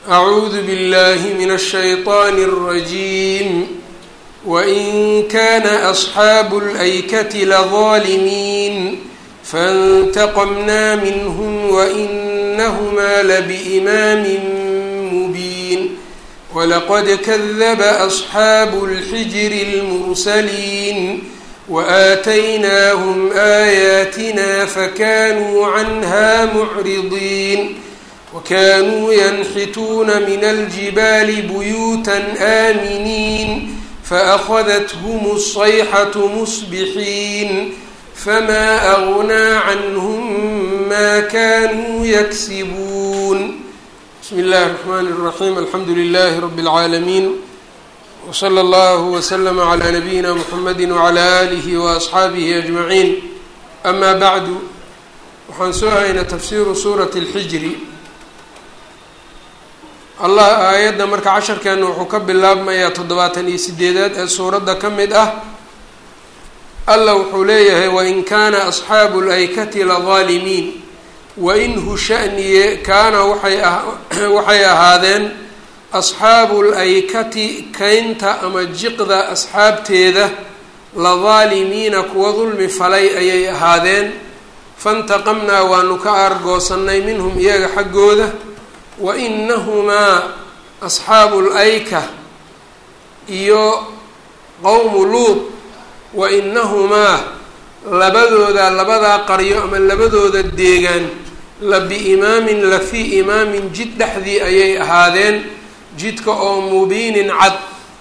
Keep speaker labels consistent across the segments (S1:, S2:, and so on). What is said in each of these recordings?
S1: أعوذ بالله من الشيطان الرجيم وإن كان أصحاب الأيكة لظالمين فانتقمنا منهم وإنهما لبإمام مبين ولقد كذب أصحاب الحجر المرسلين وآتيناهم آياتنا فكانوا عنها معرضين وكانوا ينحتون من الجبال بيوتا آمنين فأخذتهم الصيحة مصبحين فما أغنى عنهم ما كانوا يكسبون. بسم الله الرحمن الرحيم. الحمد لله رب العالمين وصلى الله وسلم على نبينا محمد وعلى آله وأصحaabihi أجمعين. أما بعد waxaan soo haynaa tafsiiru suurati اlxijri. allah aayadda marka casharkeena wuxuu ka bilaabmayaa 78 ee suuradda ka mid ah. allah wuxuu leeyahay wain kaana asxaabu اlaykati ladaalimiin wainhu sha'niye kaana waxay ahaadeen asxaabu laykati kaynta ama jiqda asxaabteeda ladaalimiina kuwa dulmi falay ayay ahaadeen. fantaqamnaa waanu ka aargoosannay minhum iyaga xaggooda wainahumaa asxaabu layka iyo qowmu luud wainahumaa labadaa qaryo ama labadooda deegaan la biimaamin la fii imaamin jid dhexdii ayay ahaadeen, jidka oo mubiinin cad.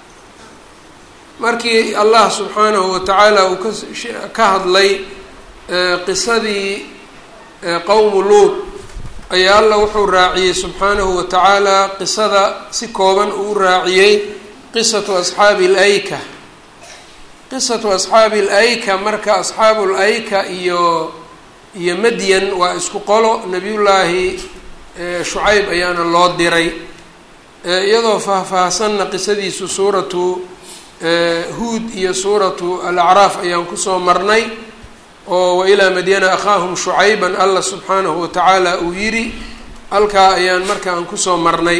S1: markii allah subxaanahu watacaala uu ka hadlay qisadii qowmu luud ayaa allah wuxuu raaciyey subxaanahu watacaala qisada si kooban uu raaciyey qisatu asxaabi layka. qisatu asxaabi layka marka asxaabu layka iyo madyan waa isku qolo. nabiyullaahi shucayb ayaana loo diray iyadoo faahfaahsanna qisadiisu suuratu huud iyo suuratu alacraaf ayaan kusoo marnay oo wailaa madyana akhaahum shucayban allah subxaanahu watacaala uu yidhi. halkaa ayaan marka aan kusoo marnay.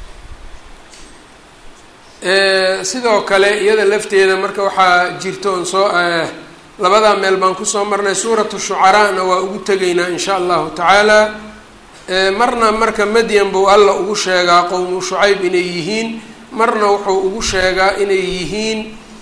S1: sidoo kale iyada lafteeda marka waxaa jirto on soo labadaa meel baan kusoo marnay. suuratu shucaraana waa ugu tegaynaa in sha allahu tacaala. marna marka madyan buu alla ugu sheegaa qowmu shucayb inay yihiin, marna wuxuu ugu sheegaa inay yihiin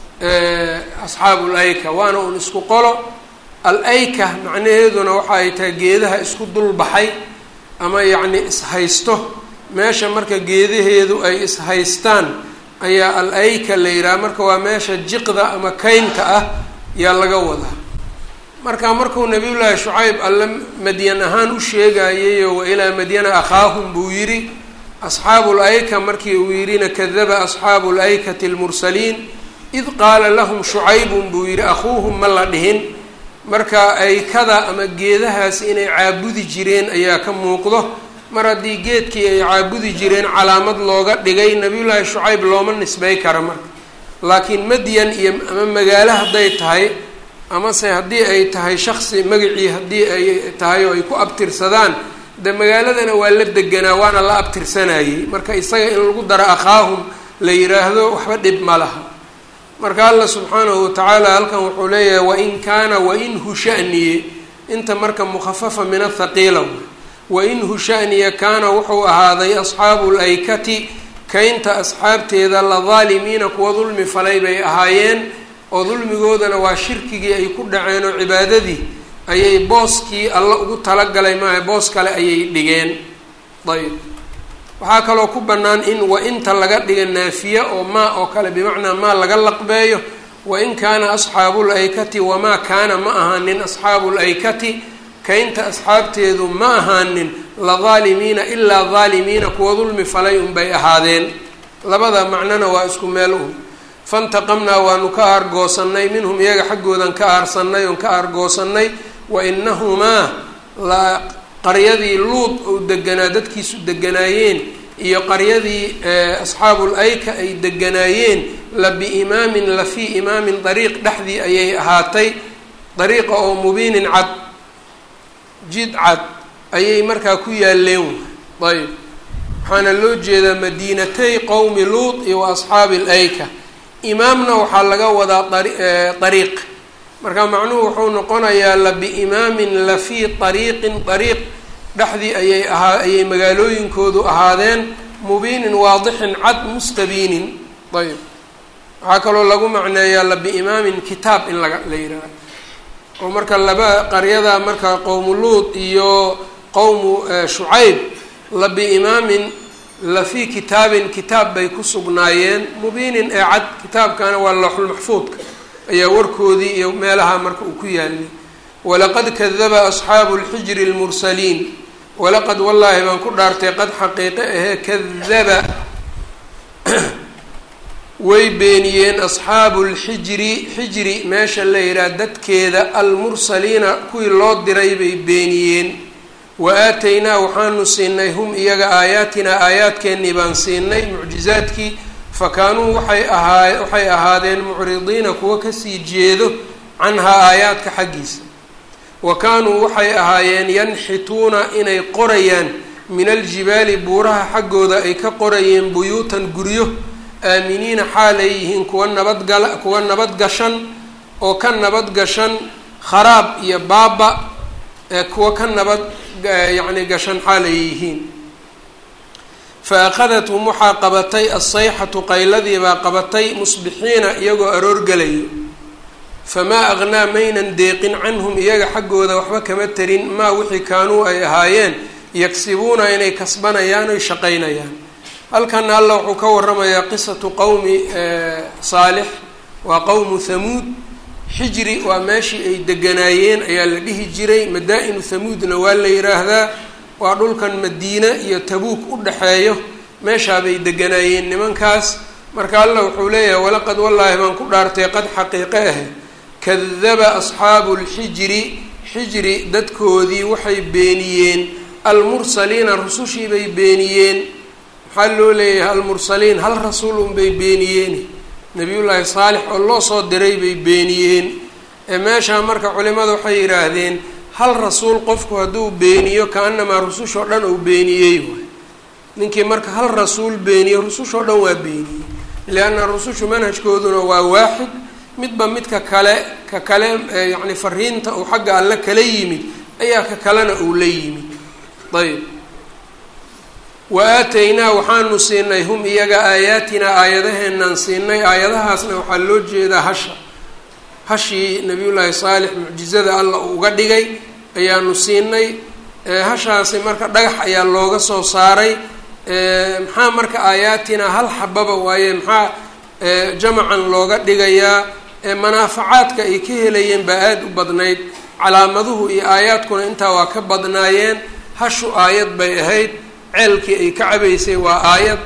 S1: asxaabu layka, waana un isku qolo. al-ayka macnaheeduna waxa ay tahay geedaha isku dul baxay ama yacni ishaysto. meesha marka geedaheedu ay ishaystaan ayaa al-ayka la yidhaha. marka waa meesha jiqda ama kaynta ah yaa laga wadaa. marka markuu nabiyullaahi shucayb alle madyan ahaan u sheegayayo wailaa madyana akhaahum buu yidhi. asxaabu layka markii uu yidhina kadaba asxaabu laykati almursaliin id qaala lahum shucaybun buu yidhi akhuuhum ma la dhihin. marka aykada ama geedahaas inay caabudi jireen ayaa ka muuqdo. mar haddii geedkii ay caabudi jireen calaamad looga dhigay nabiyullaahi shucayb looma nisbay kara marka. laakiin madyan iyo ama magaalo hadday tahay amase haddii ay tahay shaksi magacii haddii ay tahay oo ay ku abtirsadaan de magaaladana waa la deganaa waana la abtirsanayey. marka isaga in lagu daro akhaahum la yiraahdo waxba dhib ma laha. marka allah subxaanahu watacaala halkan wuxuu leeyahay wain kaana wainhu sha'niye inta marka mukhafafa min athaqiila wainhu sha'niye kaana wuxuu ahaaday asxaabu laykati kaynta asxaabteeda ladaalimiina kuwa dulmi falay bay ahaayeen oo dulmigoodana waa shirkigii ay ku dhaceen oo cibaadadii ayay booskii alla ugu talagalay maaha boos kale ayay dhigeen. ayb waxaa kaloo ku bannaan in wa-inta laga dhiga naafiya oo maa oo kale bimacnaa maa laga laqbeeyo. wain kaana asxaabu laykati wamaa kaana ma ahaanin asxaabu laykati kaynta asxaabteedu ma ahaanin ladaalimiina ilaa daalimiina kuwa dulmi falay unbay ahaadeen. labada macnona waa isku meel un. fantaqamnaa waanu ka aargoosannay minhum iyaga xaggoodan ka aarsannay oon ka aargoosannay wainahumaa qaryadii luud ou deganaa dadkiisu deganaayeen iyo qaryadii asxaabu layka ay deganaayeen la biimaamin la fii imaamin dariiq dhexdii ayay ahaatay. dariiqa oo mubiinin cad jid cad ayay markaa ku yaaleen. ayb waxaana loo jeedaa madiinatay qowmi luut iyo wa asxaabi اlayka. imaamna waxaa laga wadaa ariiq, marka macnuhu wuxuu noqonayaa labiimaamin lafii ariiqin ariiq dhexdii ayay magaalooyinkoodu ahaadeen mubiinin waadixin cad mustabiinin. ayb waxaa kaloo lagu macneeyaa labiimaamin kitaab in la yidhaaha oo marka laba qaryada marka qowmu luut iyo qowmu shucayb labiimaamin lafii kitaabin kitaab bay ku sugnaayeen mubiinin ee cad. kitaabkana waa lawxulmaxfuudka ayaa warkoodii iyo meelaha marka uu ku yaalay. walaqad kadaba asxaabu lxijri lmursaliin, walaqad wallaahi baan ku dhaartay qad xaqiiqe ahee kadaba way beeniyeen asxaabu lxijri xijri meesha la yidhaha dadkeeda almursaliina kuwii loo diray bay beeniyeen. wa aataynaa waxaanu siinay hum iyaga aayaatinaa aayaadkeennii baan siinay mucjizaadkii fakaanuu waxay ahaadeen mucridiina kuwa kasii jeedo canhaa aayaadka xaggiisa. wa kaanuu waxay ahaayeen yanxituuna inay qorayaan min aljibaali buuraha xaggooda ay ka qorayeen buyuutan guryo aaminiina xaalay yihiin kuwa nabadgashan oo ka nabadgashan kharaab iyo baaba kuwa ka nabad yacni gashan xaalay yihiin. fa akhadathum waxaa qabatay asayxatu qayladii baa qabatay musbixiina iyagoo aroorgalayo. famaa aqnaa maynan deeqin canhum iyaga xaggooda waxba kama tarin maa wixii kaanuu ay ahaayeen yagsibuuna inay kasbanayaan oy shaqaynayaan. halkana alla wuxuu ka waramayaa qisatu qowmi saalix waa qowmu hamuud. xijri waa meeshii ay deganaayeen ayaa la dhihi jiray. madaa-inu hamuudna waa la yidhaahdaa, waa dhulkan madiine iyo tabuuk u dhaxeeyo meeshaabay deganaayeen nimankaas. marka alla wuxuu leeyahay walaqad wallaahi baan ku dhaartay qad xaqiiqe ah kadaba asxaabu lxijri xijri dadkoodii waxay beeniyeen almursaliina rusushii bay beeniyeen. maxaa loo leeyahay almursaliin hal rasuul unbay beeniyeen, nabiyullaahi saalix oo loo soo diray bay beeniyeen. meeshaa marka culimada waxay yidhaahdeen hal rasuul qofku hadduu beeniyo ka-anamaa rusushoo dhan uu beeniyey waay. ninkii marka hal rasuul beeniyo rusushoo dhan waa beeniyey, lianna rusushu manhajkooduna waa waaxid, midba midka kale ka kale yacni fariinta uu xagga alle kala yimid ayaa ka kalena uu la yimid. ayb wa aataynaa waxaanu siinay hum iyaga aayaatinaa aayadaheenaan siinay. aayadahaasna waxaa loo jeedaa hashii nabiyullaahi saalix mucjizada alla uu uga dhigay ayaanu siinay. hashaasi marka dhagax ayaa looga soo saaray. maxaa marka aayaatinaa hal xababa waaye maxaa jamacan looga dhigayaa? manaafacaadka ay ka helayeen baa aada u badnayd. calaamaduhu iyo aayaadkuna intaa waa ka badnaayeen. hashu aayad bay ahayd, ceelkii ay ka cabaysay waa aayad,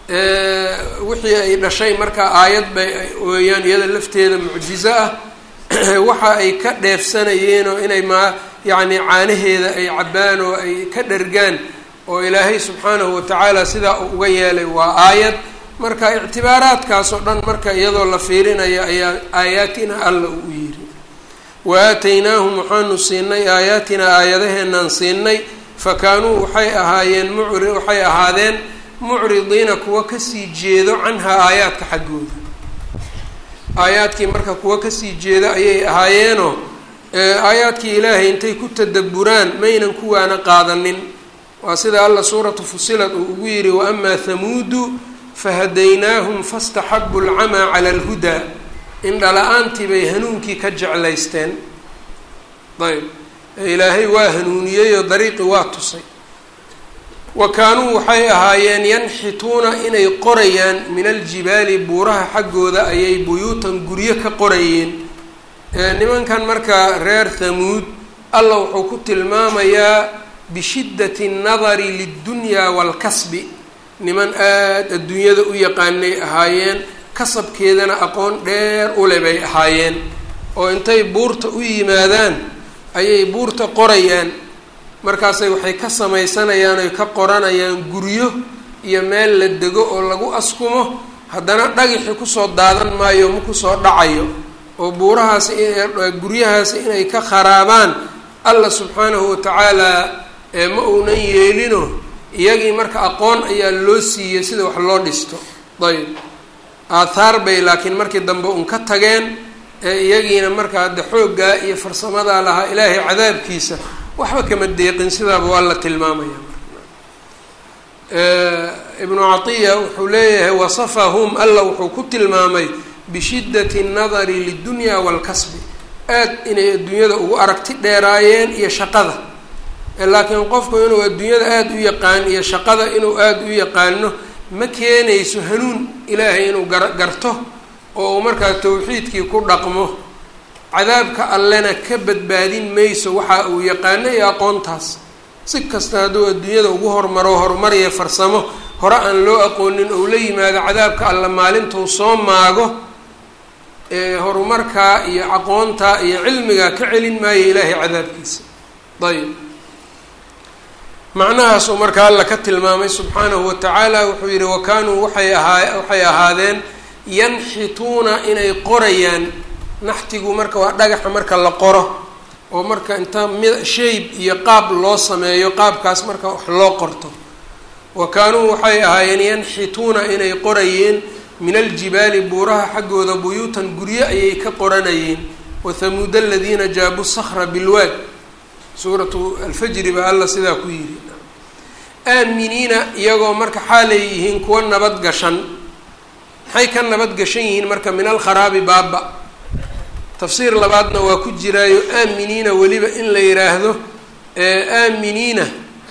S1: wixii ay dhashay markaa aayad bay weeyaan iyada lafteeda mucjizo ah. waxa ay ka dheefsanayeen oo inay yacni caanaheeda ay cabbaan oo ay ka dhergaan oo ilaahay subxaanahu watacaala sidaa uu uga yeelay waa aayad. marka ictibaaraadkaas oo dhan marka iyadoo la fiirinaya ayaa aayaatina alla uu yiri. wa aataynaahum waxaanu siinay aayaatinaa aayadaheenaan siinay fakaanuu waxay ahaadeen mucridiina kuwa kasii jeedo canhaa aayaadka xaggooda. aayaadkii marka kuwa kasii jeeda ayay ahaayeenoo aayaadkii ilaahay intay ku tadabburaan maynan kuwaana qaadanin. waa sida alla suuratu fusilad uu ugu yidhi waamaa hamuudu fahadaynaahum fastaxabu lcamaa cala alhudaa. indhala-aantii bay hanuunkii ka jeclaysteen. ayb ilaahay waa hanuuniyeyoo dariiqi waa tusay. wa kaanuu waxay ahaayeen yanxituuna inay qorayaan min aljibaali buuraha xaggooda ayay buyuutan guryo ka qorayeen. nimankan marka reer hamuud alla wuxuu ku tilmaamayaa bishiddati nnadari liddunyaa waalkasbi. niman aada adduunyada u yaqaanay ahaayeen, kasabkeedana aqoon dheer ule bay ahaayeen. oo intay buurta u yimaadaan ayay buurta qorayaan. markaasay waxay ka samaysanayaan oy ka qoranayaan guryo iyo meel la dego oo lagu askumo. haddana dhagixi kusoo daadan maayo ma kusoo dhacayo oo buurahaasi guryahaasi inay ka kharaabaan alla subxaanahu watacaalaa ma uunan yeelino iyagii marka aqoon ayaa loo siiyey sida wax loo dhisto. ayb aathaar bay laakiin markii dambe un ka tageen iyagiina marka hadda xooggaa iyo farsamadaa lahaa ilaahay cadaabkiisa waxba kama deeqin, sidaaba waa la tilmaamaya. ibnu catiya wuxuu leeyahay wasafahum alla wuxuu ku tilmaamay bishiddati nadari lidunya waalkasbi, aad inay adduunyada ugu aragti dheeraayeen iyo shaqada. laakiin qofku inuu adduunyada aada u yaqaan iyo shaqada inuu aada u yaqaano ma keenayso hanuun ilaahay inuu garto oo uu markaa tawxiidkii ku dhaqmo. cadaabka allena ka badbaadin mayso waxa uu yaqaano iyo aqoontaas. si kasta hadduu adduunyada ugu horumariyo farsamo hore aan loo aqoonin ou la yimaado cadaabka alle maalintuu soo maago horumarkaa iyo aqoontaa iyo cilmigaa ka celin maayo ilaahay cadaabkiisa. ayb macnahaasuu marka alla ka tilmaamay subxaanahu watacaala. wuxuu yihi wakaanuu waxay ahaadeen yanxituuna inay qorayaan. naxtigu marka waa dhagaxa marka la qoro oo marka inta shayb iyo qaab loo sameeyo qaabkaas marka wax loo qorto. wakaanuu waxay ahaayeen yanxituuna inay qorayeen min aljibaali buuraha xaggooda buyuutan guryo ayay ka qoranayeen. wathamuud aladiina jaabuu sakra bilwaad, suuratu alfajri baa alla sidaa ku yidhi. aaminiina iyagoo marka xaalay yihiin kuwa nabad gashan. maxay ka nabad gashan yihiin marka min alkharaabi baaba. tafsiir labaadna waa ku jiraayo aaminiina weliba in la yidhaahdo aaminiina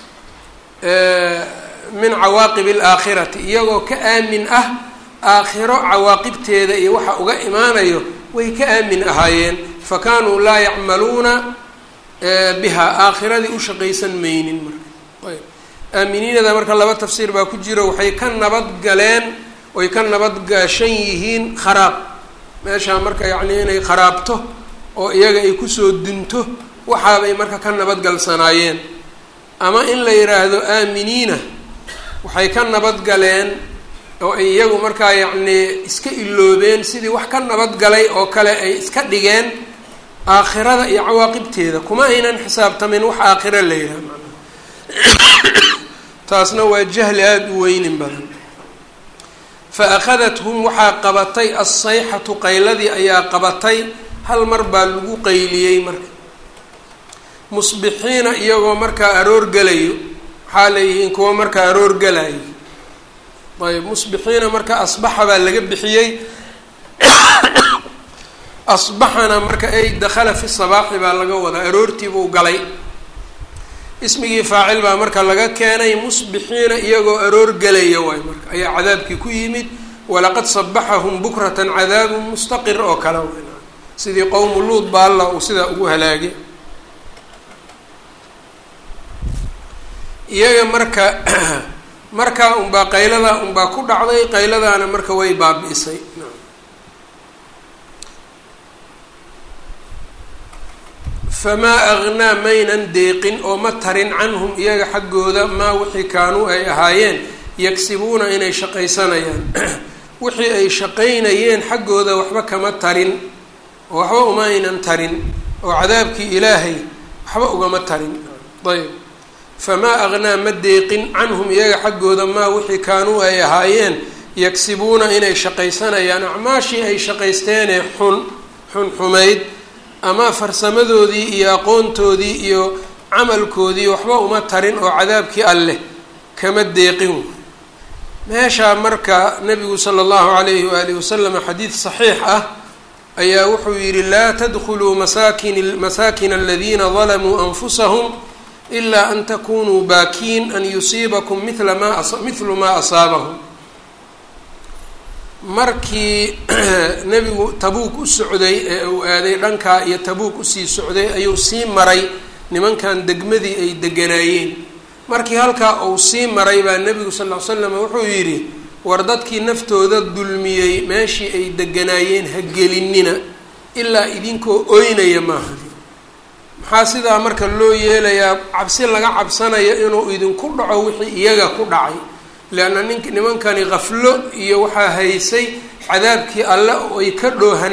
S1: min cawaaqib alaakhirati, iyagoo ka aamin ah aakhiro cawaaqibteeda iyo waxa uga imaanayo way ka aamin ahaayeen. fakaanuu laa yacmaluuna biha, aakhiradii u shaqaysan maynin. marka ayb aaminiinada marka laba tafsiir baa ku jiro. waxay ka nabad galeen oy ka nabad gaashan yihiin kharaab, meeshaa marka yacni inay kharaabto oo iyaga ay kusoo dunto waxaabay marka ka nabad galsanaayeen. ama in la yidhaahdo aaminiina waxay ka nabad galeen oo ay iyagu markaa yacni iska iloobeen sidii wax ka nabad galay oo kale ay iska dhigeen aakhirada iyo cawaaqibteeda, kuma aynan xisaabtamin wax aakhiro la yidhaha. taasna waa jahli aada u weynin badan. fa akhadathum waxaa qabatay assayxatu, qayladii ayaa qabatay. hal mar baa lagu qayliyey marka musbixiina iyagoo markaa aroor galayo. waxaa leeyihiin kuwa markaa aroor galayo. ayb musbixiina marka asbaxa baa laga bixiyey. asbaxana marka ay dakhala fi sabaaxi baa laga wadaa, aroortiibuu galay. ismigii faacil baa marka laga keenay. musbixiina iyagoo aroor galaya waay marka ayaa cadaabkii ku yimid. walaqad sabaxahum bukratan cadaabun mustaqir oo kale sidii qowmu luud baa alla uu sidaa ugu halaagay. iyaga marka markaa unbaa qayladaa unbaa ku dhacday. qayladaana marka way baabi'isay. famaa agnaa maynan deeqin oo ma tarin canhum iyaga xaggooda maa wixii kaanuu ay ahaayeen yagsibuuna inay shaqaysanayaan. wixii ay shaqaynayeen xaggooda waxba kama tarin oo waxba uma aynan tarin oo cadaabkii ilaahay waxba ugama tarin. ayb famaa agnaa ma deeqin canhum iyaga xaggooda maa wixii kaanuu ay ahaayeen yagsibuuna inay shaqaysanayaan. acmaashii ay shaqaysteenee xunxumayd ama farsamadoodii iyo aqoontoodii iyo camalkoodii waxba uma tarin oo cadaabkii alleh kama deeqin. meeshaa marka nabigu sala allahu calayhi waalihi wasalam xadiid saxiix ah ayaa wuxuu yidhi laa tadkhuluu masaakina aladiina dalamuu anfusahum ilaa an takunuu baakiin an yusiibakum mithlu maa asaabahum. markii nebigu tabuuk u socday ee uu aaday dhankaa iyo tabuuk usii socday ayuu sii maray nimankan degmadii ay deganaayeen. markii halkaa uu sii maray baa nebigu sal ll ly slam wuxuu yidhi war dadkii naftooda dulmiyey meeshii ay deganaayeen ha gelinina ilaa idinkoo oynaya maaha. maxaa sidaa marka loo yeelayaa? cabsi laga cabsanayo inuu idinku dhaco wixii iyaga ku dhacay. leanna nimankani qaflo iyo waxaa haysay cadaabkii alle oo ay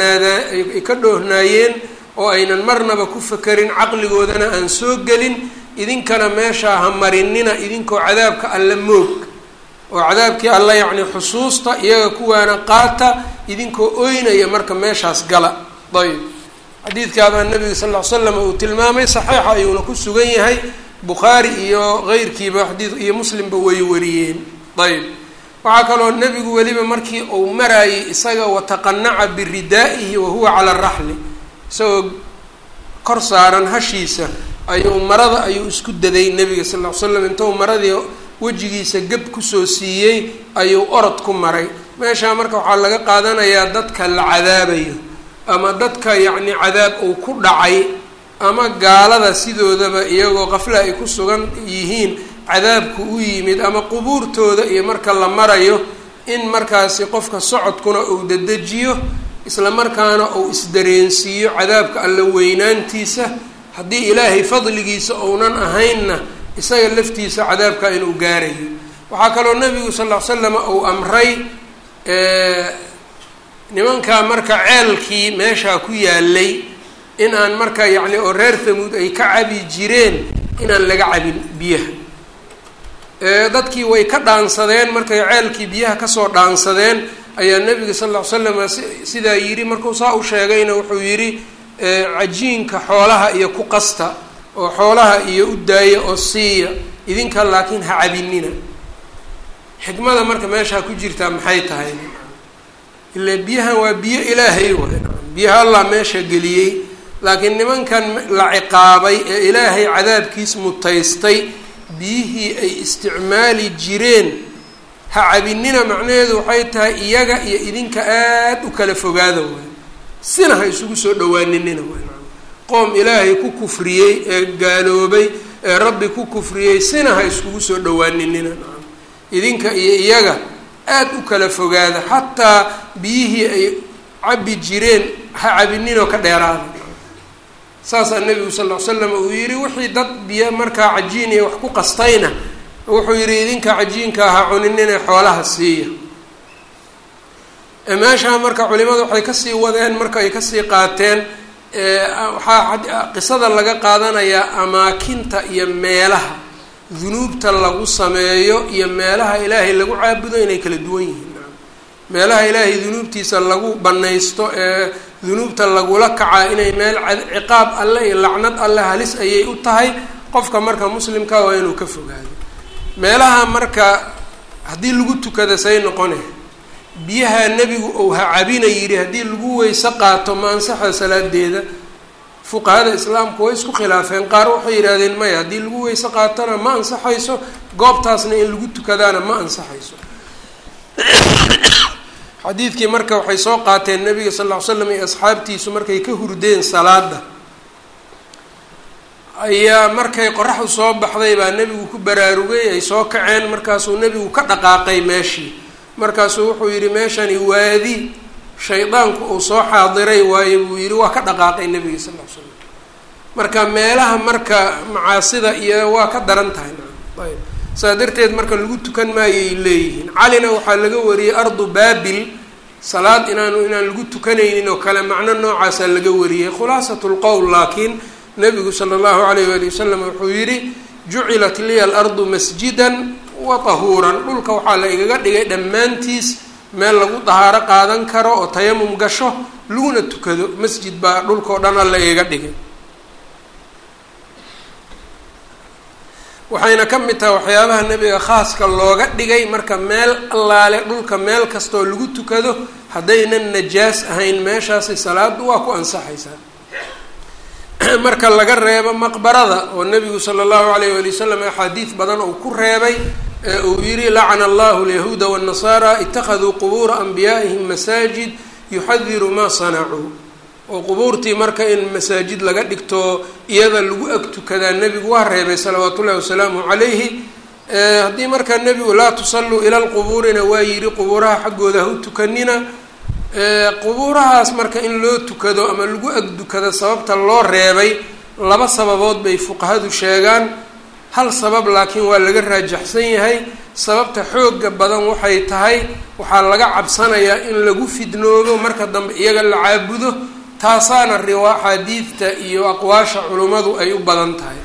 S1: ka dhoohnaayeen oo aynan marnaba ku fakerin, caqligoodana aan soo gelin. idinkana meeshaa ha marinina idinkoo cadaabka alla moog oo cadaabkii alla yacni xusuusta iyaga kuwaana qaata idinkoo oynaya marka meeshaas gala. ayb xadiidkaabaa nabiga sal ll ly slam uu tilmaamay, saxiixa ayuuna ku sugan yahay, bukhaari iyo keyrkiiba xadiid iyo muslimba way wariyeen. ayb waxaa kaloo nebigu weliba markii uu maraayay isaga wataqanaca biridaa'ihi wahuwa cala araxli, isagoo kor saaran hashiisa ayuu isku daday nebiga sal ll ly slam, intuu maradii wejigiisa gab kusoo siiyey ayuu orod ku maray. meeshaa marka waxaa laga qaadanayaa dadka la cadaabayo ama dadka yacni cadaab uu ku dhacay ama gaalada sidoodaba iyagoo qafle ay ku sugan yihiin cadaabku u yimid ama qubuurtooda iyo marka la marayo in markaasi qofka socodkuna uu dedejiyo isla markaana uu isdareensiiyo cadaabka alla weynaantiisa. haddii ilaahay fadligiisa ounan ahaynna isaga laftiisa cadaabka inuu gaarayo. waxaa kaloo nabigu sal ll ly slam uu amray nimankaa marka ceelkii meeshaa ku yaalay in aan marka yacni oo reer thamuud ay ka cabi jireen inaan laga cabin biyaha. dadkii way ka dhaansadeen, markay ceelkii biyaha kasoo dhaansadeen ayaa nabiga sal ll ly slam sidaa yidhi. markuu saa u sheegayna wuxuu yidhi cajiinka xoolaha iyo ku qasta oo xoolaha iyo u daaya oo siiya, idinka laakiin ha cabinina. xikmada marka meeshaa ku jirtaa maxay tahay? ilaa biyahan waa biyo ilaahay waay, biyaha allah meesha geliyey, laakiin nimankan la ciqaabay ee ilaahay cadaabkiis mutaystay biyihii ay isticmaali jireen ha cabinina. macnaheedu waxay tahay iyaga iyo idinka aada u kala fogaada waay, sina ha isugu soo dhawaaninina waay. qoom ilaahay ku kufriyey ee gaaloobay ee rabbi ku kufriyey sina ha iskugu soo dhawaaninina. idinka iyo iyaga aada u kala fogaada, xataa biyihii ay cabi jireen ha cabininoo ka dheeraada. saasaa nabigu sal ll ly slam uu yihi. wixii dad biyo markaa cajiin iyo wax ku qastayna wuxuu yihi idinka cajiinka ha cuninina xoolaha siiya. meeshaa marka culimadu waxay kasii wadeen, marka ay kasii qaateen waxaa qisada laga qaadanayaa amaakinta iyo meelaha dunuubta lagu sameeyo iyo meelaha ilaahay lagu caabudo inay kala duwan yihiin. meelaha ilaahay dunuubtiisa lagu banaysto ee dunuubta lagula kacaa inay meel ciqaab alle iyo lacnad alle halis ayay u tahay. qofka marka muslimka waa inuu ka fogaado meelaha. marka haddii lagu tukada say noqone biyaha nebigu ou ha cabina yidhi haddii lagu weyse qaato ma ansaxa salaadeeda. fuqahada islaamku way isku khilaafeen, qaar waxay yidhahdeen maya, haddii lagu weyse qaatona ma ansaxayso, goobtaasna in lagu tukadaana ma ansaxayso. xadiidkii marka waxay soo qaateen nabiga sal ll ly slam iyo asxaabtiisu markay ka hurdeen salaada ayaa markay qoraxdu soo baxday baa nebigu ku baraarugay, ay soo kaceen. markaasuu nebigu ka dhaqaaqay meeshii, markaasuu wuxuu yidhi meeshani waadi shaydaanku uu soo xaadiray waayo buu yidhi, waa ka dhaqaaqay nebiga sal ll ly slam. marka meelaha marka macaasida iyo waa ka daran tahay. ayb saa darteed marka lagu tukan maayay leeyihiin. calina waxaa laga wariyey ardu baabil salaad inaan lagu tukanaynin oo kale macno noocaasaa laga wariyey. khulaasatu lqowl laakiin nabigu sala allahu alayh waali wasalam wuxuu yidhi jucilat liya alardu masjidan wa tahuuran. dhulka waxaa la igaga dhigay dhammaantiis meel lagu dahaaro qaadan karo oo tayamum gasho laguna tukado. masjid baa dhulkao dhan alla igaga dhigay. waxayna ka mid tahay waxyaabaha nebiga khaaska looga dhigay. marka meel allaale dhulka meel kastoo lagu tukado haddaynan najaas ahayn meeshaasi salaadu waa ku ansaxaysaa. marka laga reebo maqbarada oo nebigu sala allahu alayh waali wasalam axaadiid badan uu ku reebay uu yihi lacana allahu alyahuuda waannasaara ittakhaduu qubuura anbiyaa'ihim masaajid yuxadiru maa sanacuu. oo qubuurtii marka in masaajid laga dhigto iyada lagu ag tukadaa nebigu waa reebay salawaatu ullahi wasalaamu calayhi. haddii marka nebigu laa tusalluu ila lqubuurina waa yidhi qubuuraha xaggooda ha u tukanina. qubuurahaas marka in loo tukado ama lagu ag tukado sababta loo reebay laba sababood bay fuqahadu sheegaan. hal sabab laakiin waa laga raajaxsan yahay. sababta xooga badan waxay tahay waxaa laga cabsanayaa in lagu fidnoobo marka dambe iyaga la caabudo. taasaana axaadiidta iyo aqwaasha culummadu ay u badan tahay.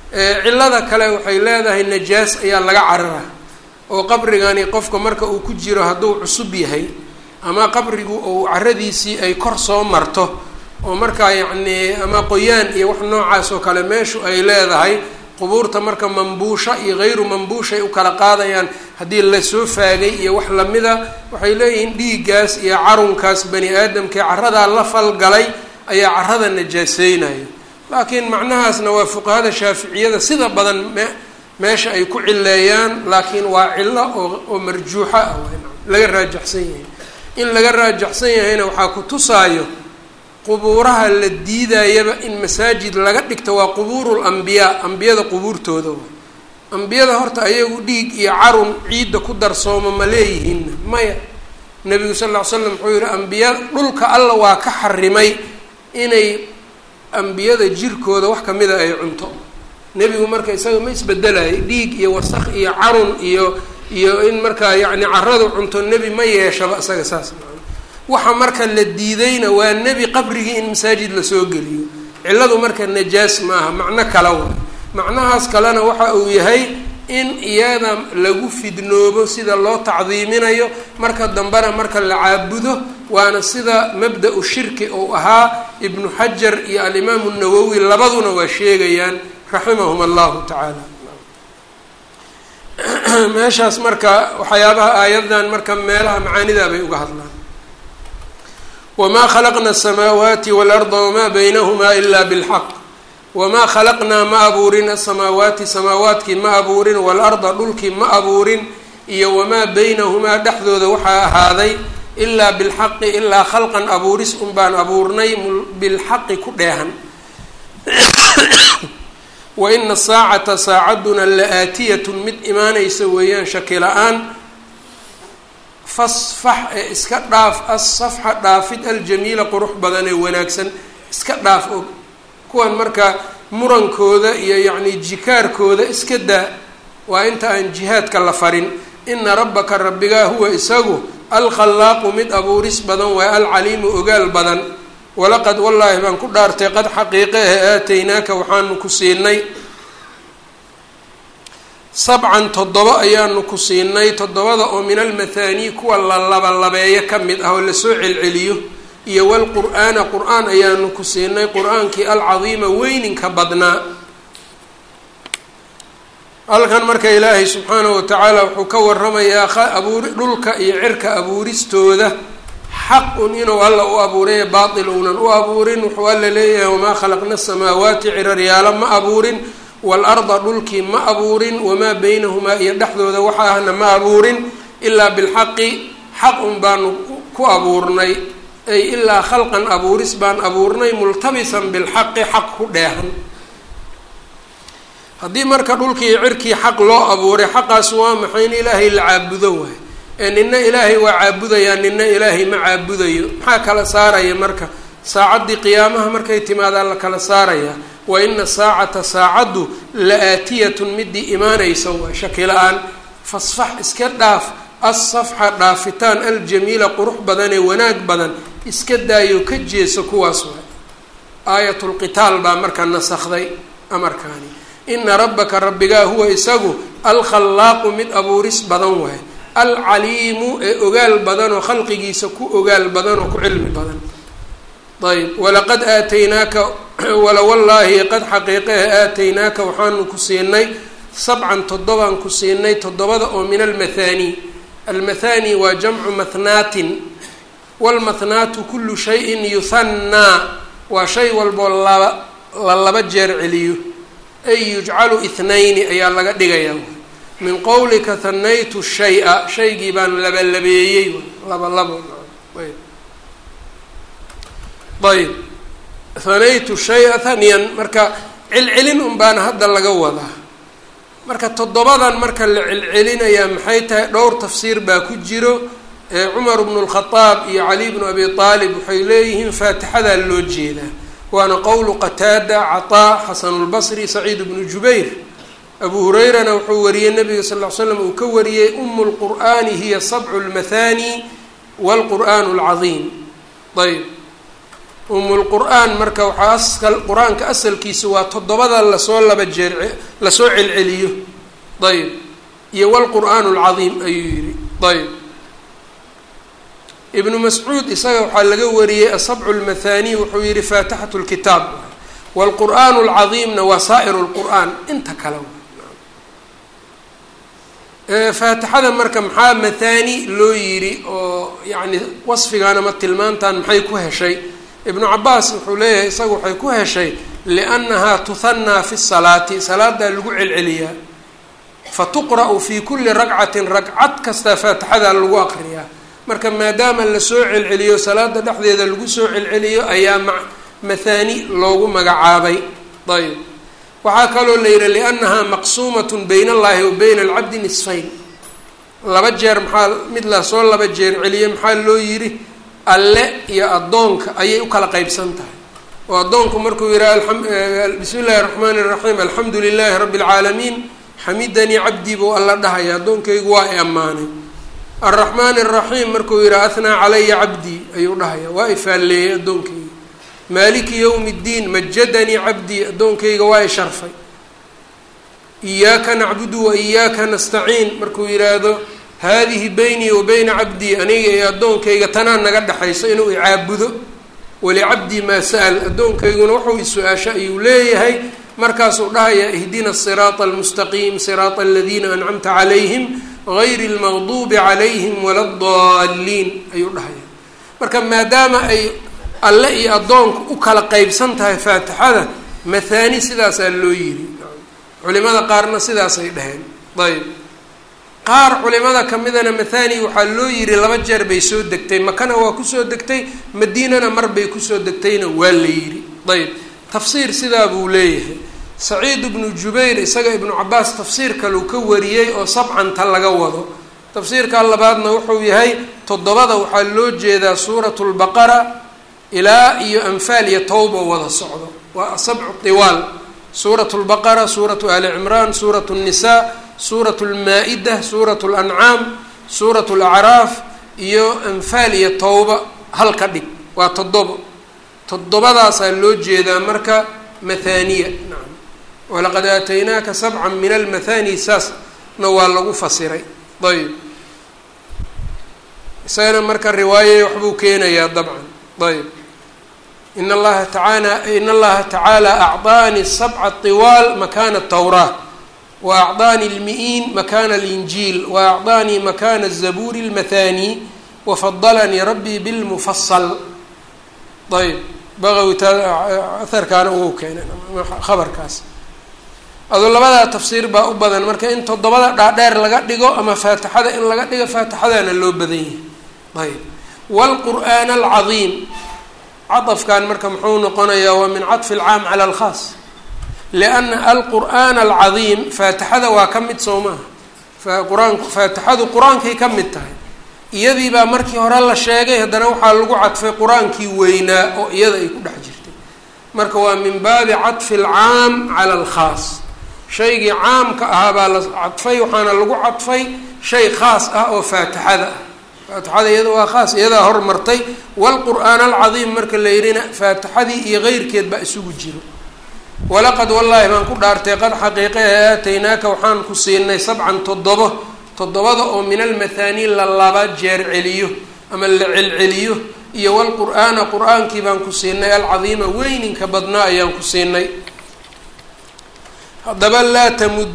S1: cilada kale waxay leedahay najaas ayaa laga carara oo qabrigani qofka marka uu ku jiro hadduu cusub yahay ama qabrigu uu caradiisii ay kor soo marto oo markaa yacnii ama qoyaan iyo wax noocaas oo kale meeshu ay leedahay qubuurta marka mambuusha iyo hayru mambuushay u kala qaadayaan haddii lasoo faagay iyo wax lamida waxay leeyihiin dhiiggaas iyo carunkaas bani aadamkii caradaa la falgalay ayaa carada najaaseynaya laakiin macnahaasna waa fuqahada shaaficiyada sida badan meesha ay ku cileeyaan laakiin waa cilo oo marjuuxa ah laga raajaxsan yahay in laga raajaxsan yahayna waxaa ku tusaayo qubuuraha la diidayaba in masaajid laga dhigto waa qubuurul ambiyaa ambiyada qubuurtooda waay ambiyada horta ayagu dhiig iyo carun ciidda ku darsooma ma leeyihiinna maya nebigu sal ll ly slam wuxuu yihi ambiya dhulka alla waa ka xarimay inay ambiyada jirkooda wax kamida ay cunto nebigu marka isaga ma isbedelayay dhiig iyo wasaq iyo carun iyo in markaa yacni caradu cunto nebi ma yeeshaba isaga saas waxa marka la diidayna waa nebi qabrigii in masaajid lasoo geliyo cilladu marka najaas maaha macno kale waa macnahaas kalena waxa uu yahay in iyada lagu fidnoobo sida loo tacdiiminayo marka dambena marka la caabudo waana sida mabda-u shirki uu ahaa ibnu xajar iyo alimaamu nawowi labaduna waa sheegayaan raximahum allahu tacaala meeshaas marka waxyaabaha aayadan marka meelaha macaanidaa bay uga hadlaan wamaa khalaqna asamaawaati waalarda wamaa baynahumaa ilaa bilxaq wamaa khalaqnaa ma abuurin asamaawaati samaawaadkii ma abuurin waalarda dhulkii ma abuurin iyo wamaa baynahumaa dhexdooda waxaa ahaaday ilaa bilxaqi ilaa khalqan abuuris un baan abuurnay bilxaqi ku dheehan wa ina saacata saacaduna la aatiyatun mid imaanaysa weeyaan shaki la-aan fasfax ee iska dhaaf assafxa dhaafid aljamiila qurux badan ee wanaagsan iska dhaaf og kuwan marka murankooda iyo yacni jikaarkooda iska daa waa inta aan jihaadka la farin ina rabbaka rabbigaa huwa isagu alkhallaaqu mid abuuris badan waa alcaliimu ogaal badan walaqad wallaahi baan ku dhaartay qad xaqiiqe ahe aataynaaka waxaanu ku siinay sabcan 7 ayaanu ku siinay 7 oo min almathaanii kuwa la labalabeeyo ka mid ah oo lasoo celceliyo iyo walqur'aana qur-aan ayaanu ku siinay qur-aankii alcadiima weyninka badnaa halkan marka ilaahay subxaanahu watacaala wuxuu ka waramayaa dhulka iyo cirka abuuristooda xaq-un inuu alla u abuuray baatil uunan u abuurin wuxuu alla leeyahay wamaa khalaqna asamaawaati ciraryaalo ma abuurin waalarda dhulkii ma abuurin wamaa baynahumaa iyo dhexdooda waxa ahna ma abuurin ilaa bilxaqi xaq un baanu ku abuurnay ay ilaa khalqan abuuris baan abuurnay multabisan bilxaqi xaq ku dheehan haddii marka dhulkii cirkii xaq loo abuuray xaqaas waa maxay in ilaahay la caabudo waay ee nina ilaahay waa caabudayaa nina ilaahay ma caabudayo maxaa kala saaraya marka saacaddii qiyaamaha markay timaadaa la kala saarayaa wa ina saacata saacaddu la aatiyatun midii imaanaysa waa shaki la-aan fasfax iska dhaaf assafxa dhaafitaan aljamiila qurux badan ee wanaag badan iska daayo ka jeeso kuwaas waay aayatulqitaal baa marka nasakday amarkaani ina rabbaka rabbigaa huwa isagu alkhallaaqu mid abuuris badan waay alcaliimu ee ogaal badan oo khalqigiisa ku ogaal badan oo ku cilmi badan ayb walaqad aataynaaka wala wallaahi qad xaqiiqehe aataynaaka waxaanu ku siinay 7 7 ku siinay 7 oo min almathaanii almathaanii waa jamcu mathnaatin walmathnaatu kullu shayin yuhannaa waa shay walboo laba jeer celiyo ay yujcalu 2 ayaa laga dhigayaa min qowlika hanaytu shay-a shaygii baan labalabeeyey labo ayb hanaytu shay-a haniyan marka celcelin un baana hadda laga wadaa marka 7dan marka la celcelinayaa maxay tahay dhowr tafsiir baa ku jiro cumar bnu lkhadaab iyo cali bnu abi aalib waxay leeyihiin faatixadaa loo jeedaa waana qowlu qataada cataa xasanulbasri saciid bnu jubayr abu hurayrana wuxuu wariyey nabiga sal ll ly slam uu ka wariyey umu lqur'aani hiya 7 lmathaani waalqur'aanu alcadiim ayb umulqur'aan marka waxaa qur-aanka asalkiisa waa toddobada lasoo lasoo celceliyo ayb iyo wlqur'aan alcadiim ayuu yihi ayb ibnu mascuud isaga waxaa laga wariyey asabcu lmathani wuxuu yihi faatixatu lkitaab wlqur'aan alcadiimna waa saa'iru lqur'aan inta kale faatixada marka maxaa mathani loo yidhi oo yani wasfigan ama tilmaantan maxay ku heshay ibnu cabaas wuxuu leeyahay isaga waxay ku heshay liannahaa tuhanaa fi salaati salaadaa lagu celceliyaa fatuqra'u fi kuli ragcatin ragcad kasta faatixadaa lagu aqriyaa marka maadaama lasoo celceliyo salaada dhexdeeda lagu soo celceliyo ayaa mathani loogu magacaabay ayb waxaa kaloo la yidhi liannahaa maqsuumatun bayna allahi wa bayna alcabdi nisfayn laba jeer maxaa mid lasoo laba jeer celiye maxaa loo yidhi alle iyo addoonka ayay u kala qeybsan tahay oo addoonku markuu yidhaha bismi illahi raxmaani raxiim alxamdu lilahi rabbi alcaalamiin xamidanii cabdii buu alla dhahaya addoonkaygu waa i ammaanay alraxmaan araxiim markuu yidhaha ahnaa calaya cabdii ayuu dhahaya waa i faalleeyey addoonkayga maaliki yowmi ddiin majadanii cabdii addoonkayga waa i sharfay iyaaka nacbudu wa iyaaka nastaciin markuu yidhaahdo haadihi beynii wa beyna cabdii aniga iyo addoonkayga tanaa naga dhexayso inuu icaabudo walicabdii maa sa'al addoonkayguna wuxuu is-su-aasha ayuu leeyahay markaasuu dhahayaa ihdina asiraata almustaqiim siraata aladiina ancamta calayhim gayri lmaqduubi calayhim wala addaaliin ayuu dhahayaa marka maadaama ay alle iyo addoonku u kala qeybsan tahay faatixada mathani sidaasaa loo yidhi culimada qaarna sidaasay dhaheen ayb qaar culimada kamidana mathani waxaa loo yidhi laba jeer bay soo degtay makana waa kusoo degtay madiinana mar bay kusoo degtayna waa la yidhi ayb tafsiir sidaa buu leeyahay saciid ibnu jubayr isaga ibnu cabaas tafsiir kaleu ka wariyey oo sabcanta laga wado tafsiirka labaadna wuxuu yahay toddobada waxaa loo jeedaa suuratu lbaqara ilaa iyo anfaal iyo tawba wada socdo waa sabcu tiwaal suuratu lbaqara suuratu ali cimraan suuratu nnisaa suuratu lmaa-ida suuratu lancaam suuratu lacraaf iyo anfaal iyo tawba hal ka dhig waa toddobadaasaa loo jeedaa marka mathaniya nacam walaqad aataynaaka sabcan min almathani saasna waa lagu fasiray ayb isagana marka riwaayay waxbuu keenayaa dabcan ayb in allaha tacaala acطaanii sabca طiwaal makana الtawraa wa acطaanii اlmi'iin makana اlinjiil wa acطaanii makana الzabuuri اlmathani wafadalanii rabbii bilmufasal ayb baqawi aharkaana ugu keenay khabarkaas adoo labadaa tafsiir baa u badan marka in toddobada dhaadheer laga dhigo ama faatixada in laga dhigo faatixadaana loo badan yahay ayb wاlqur'aan alcadiim caطafkan marka muxuu noqonayaa waa min caطfi اlcaam cala alkhaas lianna alqur'aan alcadiim faatixada waa ka mid soo maaha faatixadu qur-aankay ka mid tahay iyadii baa markii hore la sheegay haddana waxaa lagu cadfay qur-aankii weynaa oo iyada ay ku dhex jirtay marka waa min baabi caطfi اlcaam cala alkhaas shaygii caamka ahaa baa la cadfay waxaana lagu cadfay shay khaas ah oo faatixada ah faatixada iyada waa khaas iyadaa hormartay wاlqur'aan alcadiim marka la yidhina faatixadii iyo keyrkeed baa isugu jiro walaqad wallaahi baan ku dhaartay qad xaqiiqe aataynaaka waxaan ku siinay sabcan toddobada oo min almathani la laba jeer celiyo ama la celceliyo iyo wlqur'aana qur-aankii baan ku siinay alcadiima weyninka badnaa ayaan ku siinay haddaba laa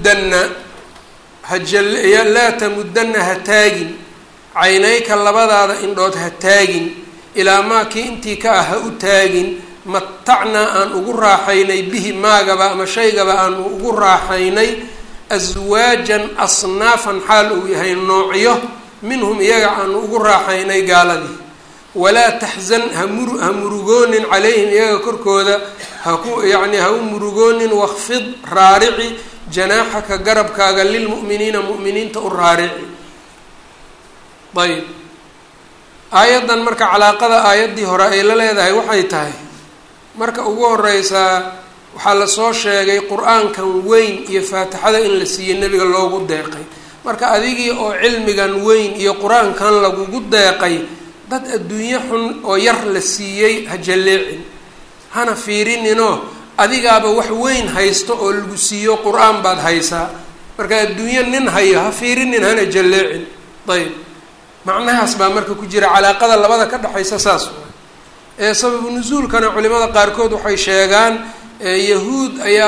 S1: tamudana ha taagin caynayka labadaada indhood ha taagin ilaa maa kii intii ka ah ha u taagin matacnaa aan ugu raaxaynay bihi maagaba ama shaygaba aan ugu raaxaynay aswaajan asnaafan xaal uu yahay noocyo minhum iyaga aanu ugu raaxaynay gaaladii walaa taxzan ha murugoonin calayhim iyaga korkooda ha u murugoonin wakfid raarici janaaxaka garabkaaga lilmu'miniina mu'miniinta u raarici ayb aayaddan marka calaaqada aayaddii hore ay la leedahay waxay tahay marka ugu horeysaa waxaa lasoo sheegay qur-aankan weyn iyo faatixada in la siiyey nebiga loogu deeqay marka adigii oo cilmigan weyn iyo qur-aankan lagugu deeqay dad adduunyo xun oo yar la siiyey ha jalleecin, hana fiirininoo adigaaba wax weyn haysto oo lagu siiyo qur-aan baad haysaa, marka adduunyo nin hayo ha fiirinin hana jalleecin. ayb macnahaas baa marka ku jira calaaqada labada ka dhexaysa saas waay. sababu nusuulkana culimada qaarkood waxay sheegaan yahuud ayaa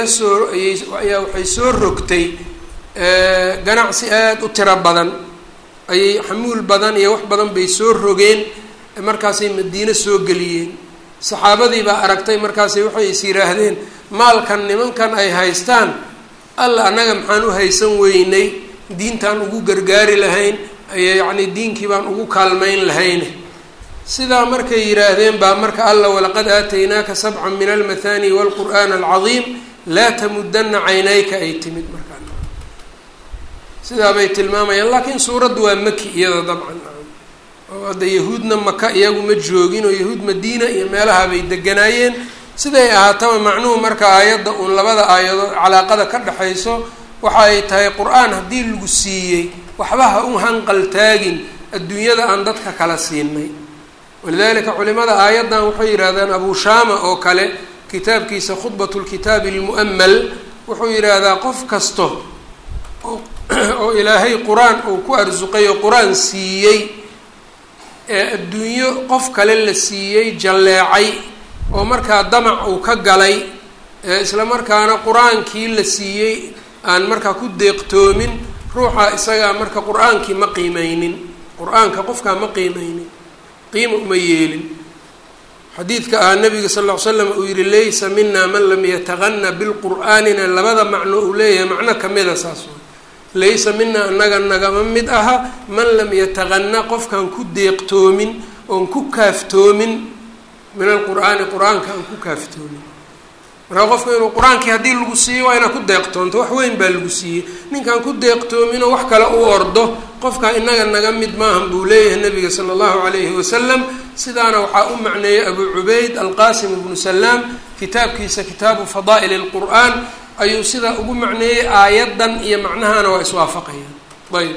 S1: waxay soo rogtay ganacsi aada u tiro badan, ayay xamuul badan iyo wax badan bay soo rogeen, markaasay madiine soo geliyeen. saxaabadii baa aragtay, markaasay waxay is yidhaahdeen maalkan nimankan ay haystaan alla annaga maxaan u haysan weynay, diintaan ugu gargaari lahayn, yacni diinkii baan ugu kaalmayn lahayne. sidaa markay yidhaahdeen baa marka alla walaqad aataynaaka sabcan min almathani waalqur'aan alcadiim laa tamudana caynayka ay timid markaa sidaa bay tilmaamayaan. laakiin suuraddu waa maki iyada dabcan, oo hadda yahuudna maka iyagu ma joogin, oo yahuud madiina iyo meelaha bay deganaayeen. siday ahaataba macnuhu marka aayadda uun labada aayadood calaaqada ka dhexayso waxa ay tahay qur-aan haddii lagu siiyey waxba ha u hanqaltaagin adduunyada aan dadka kala siinay. walidaalika culimada aayaddan waxay yidhahdaan abu shaama oo kale kitaabkiisa khudbat lkitaabi almu'amal wuxuu yidhaahdaa qof kasto oo ilaahay qur-aan uu ku arsuqay oo qur-aan siiyey ee adduunyo qof kale la siiyey jalleecay oo markaa damac uu ka galay isla markaana qur-aankii la siiyey aan markaa ku deeqtoomin, ruuxa isagaa marka qur-aankii ma qiimeynin, qur-aanka qofkaa ma qiimeynin, qiima uma yeelin. xadiidka ah nabiga sal ll ly slam uu yihi laysa mina man lam yataqana bilqur'aanina labada macno uu leeyahay macno kamida saas way. laysa mina anaga nagama mid aha man lam yataqana qofkaan ku deeqtoomin oon ku kaaftoomin min alqur'aani qur-aanka aan ku kaaftoomin. marka qofka inuu qur-aankii haddii lagu siiyo waa inaad ku deeqtoonto, wax weyn baa lagu siiyey. ninkaan ku deeqtoominoo wax kale u ordo qofkaa inaga naga mid maahan buu leeyahay nabiga sala allahu calayhi wasalam. sidaana waxaa u macneeyey abu cubayd alqasim ibnu salaam kitaabkiisa kitaabu fadaa'il alqur'aan ayuu sidaa ugu macneeyey. aayaddan iyo macnahana waa iswaafaqayaan. ayb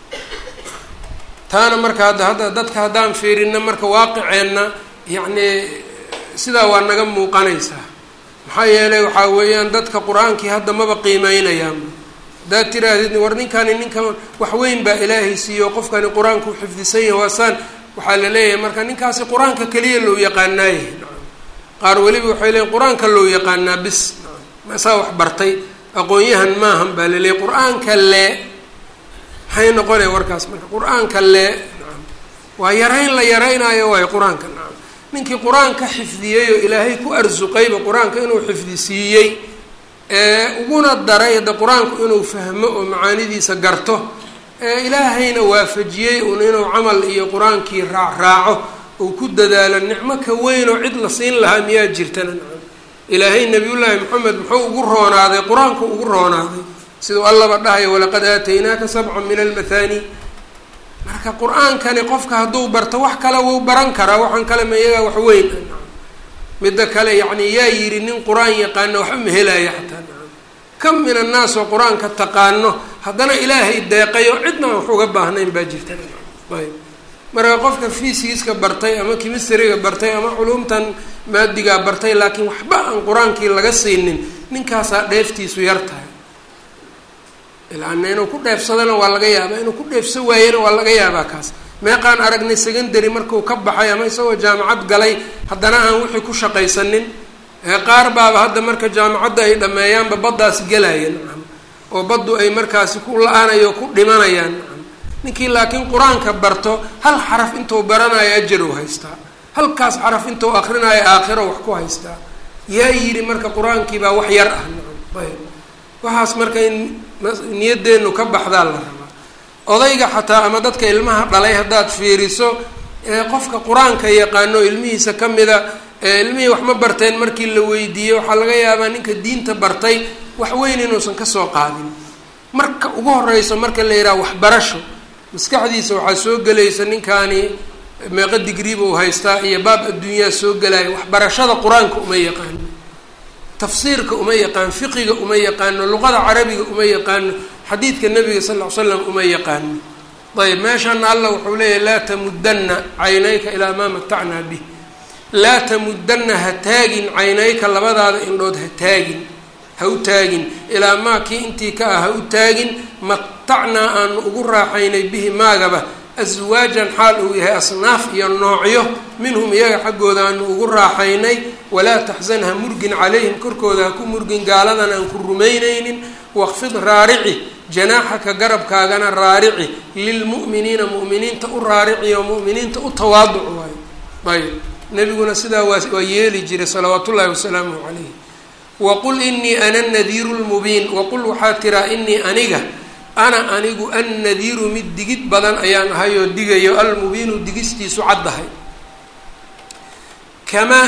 S1: taana marka hadda dadka haddaan fiirina marka waaqiceenna yacni sidaa waa naga muuqanaysaa. maxaa yeelay waxaa weeyaan dadka qur-aankii hadda maba qiimeynayaan. haddaad tiraahdid war ninkan wax weyn baa ilaahay siiyo qofkani qur-aanku xifdisan yahay waasaan, waxaa la leeyahay marka ninkaasi qur-aanka keliya loo yaqaanaaye. qaar weliba waxay leeyiin qur-aanka loo yaqaanaa bis, masaa wax bartay aqoon-yahan maahan baa la leeyahy. qur-aanka lee maxay noqonaya warkaas marka qur-aanka lee waa yarayn la yaraynaayo waayo qur-aanka. ninkii qur-aanka xifdiyey oo ilaahay ku arsuqayba qur-aanka inuu xifdisiiyey uguna daray hadda qur-aanku inuu fahmo oo macaanidiisa garto, ilaahayna waafajiyey un inuu camal iyo qur-aankii raacraaco uu ku dadaalo, nicmo ka weyn oo cid la siin lahaa miyaa jirtana. ilaahay nabiyullaahi maxamed muxuu ugu roonaaday, qur-aanku ugu roonaaday siduu allaba dhahayo walaqad aataynaaka sabcan min almathani. marka qur-aankani qofka hadduu barto wax kale wuu baran karaa, waxaan kale ma iyagaa wax weyn. midda kale yacni yaa yidhi nin qur-aan yaqaano waxba ma helaya xataa. kam min annaas oo qur-aanka taqaano haddana ilaahay deeqayo cidna wax uga baahnayn baa jirta. ayb marka qofka fiisigiska bartay ama kimistariga bartay ama culumtan maadigaa bartay laakiin waxba aan qur-aankii laga siinin, ninkaasaa dheeftiisu yar tahay. ilaana inuu ku dheefsadana waa laga yaabaa, inuu ku dheefsan waayena waa laga yaabaa. kaas meeqaan aragnay secondary markuu ka baxay ama isagoo jaamacad galay haddana aan wixii ku shaqaysanin. qaar baaba hadda marka jaamacadda ay dhameeyaanba baddaas gelayaan oo baddu ay markaasi ku la-aanayo ku dhimanayaan. ninkii laakiin qur-aanka barto hal xaraf intuu baranayo ajar u haystaa, halkaas xaraf intuu akrinaayo aakhiro wax ku haystaa. yaa yidhi marka qur-aankii baa wax yar ah. ayb waxaas marka in niyadeennu ka baxdaa la rabaa. odayga xataa ama dadka ilmaha dhalay haddaad fiiriso qofka qur-aanka yaqaano ilmihiisa ka mida ilmihii wax ma barteen markii la weydiiyey waxaa laga yaabaa ninka diinta bartay wax weyn inuusan kasoo qaadin. marka ugu horeyso marka la yidhaha waxbarasho maskaxdiisa waxaa soo gelaysa ninkaani meeqa digriba uu haystaa iyo baab adduunyaa soo gelaya. waxbarashada qur-aanka uma yaqaano, tafsiirka uma yaqaano, fiqiga uma yaqaano, luqada carabiga uma yaqaano, xadiidka nabiga sal ll ly slam uma yaqaano. ayb meeshana alla wuxuu leeyahy laa tamudana caynayka ilaa maa matacnaa bih laa tamudana ha taagin caynayka labadaada indhood ha taagin ha u taagin ilaa maa kii intii ka ah ha u taagin matacnaa aanu ugu raaxaynay bihi maagaba aswaajan xaal uu yahay asnaaf iyo noocyo minhum iyaga xaggooda aanu ugu raaxaynay walaa taxzan ha murgin calayhim korkooda ha ku murgin gaaladan aan ku rumaynaynin waqfid raarici janaaxaka garabkaagana raarici lilmu'miniina mu'miniinta u raarici oo mu'miniinta u tawaaduc waayo ayb nebiguna sidaa waa yeeli jiray salawaatu ullaahi wasalaamuhu calayh waqul inii ana nadiiru lmubiin waqul waxaa tiraa inii anigu annadiiru mid digid badan ayaan ahay oo digayo almubiinu digistiisu caddahay kamaa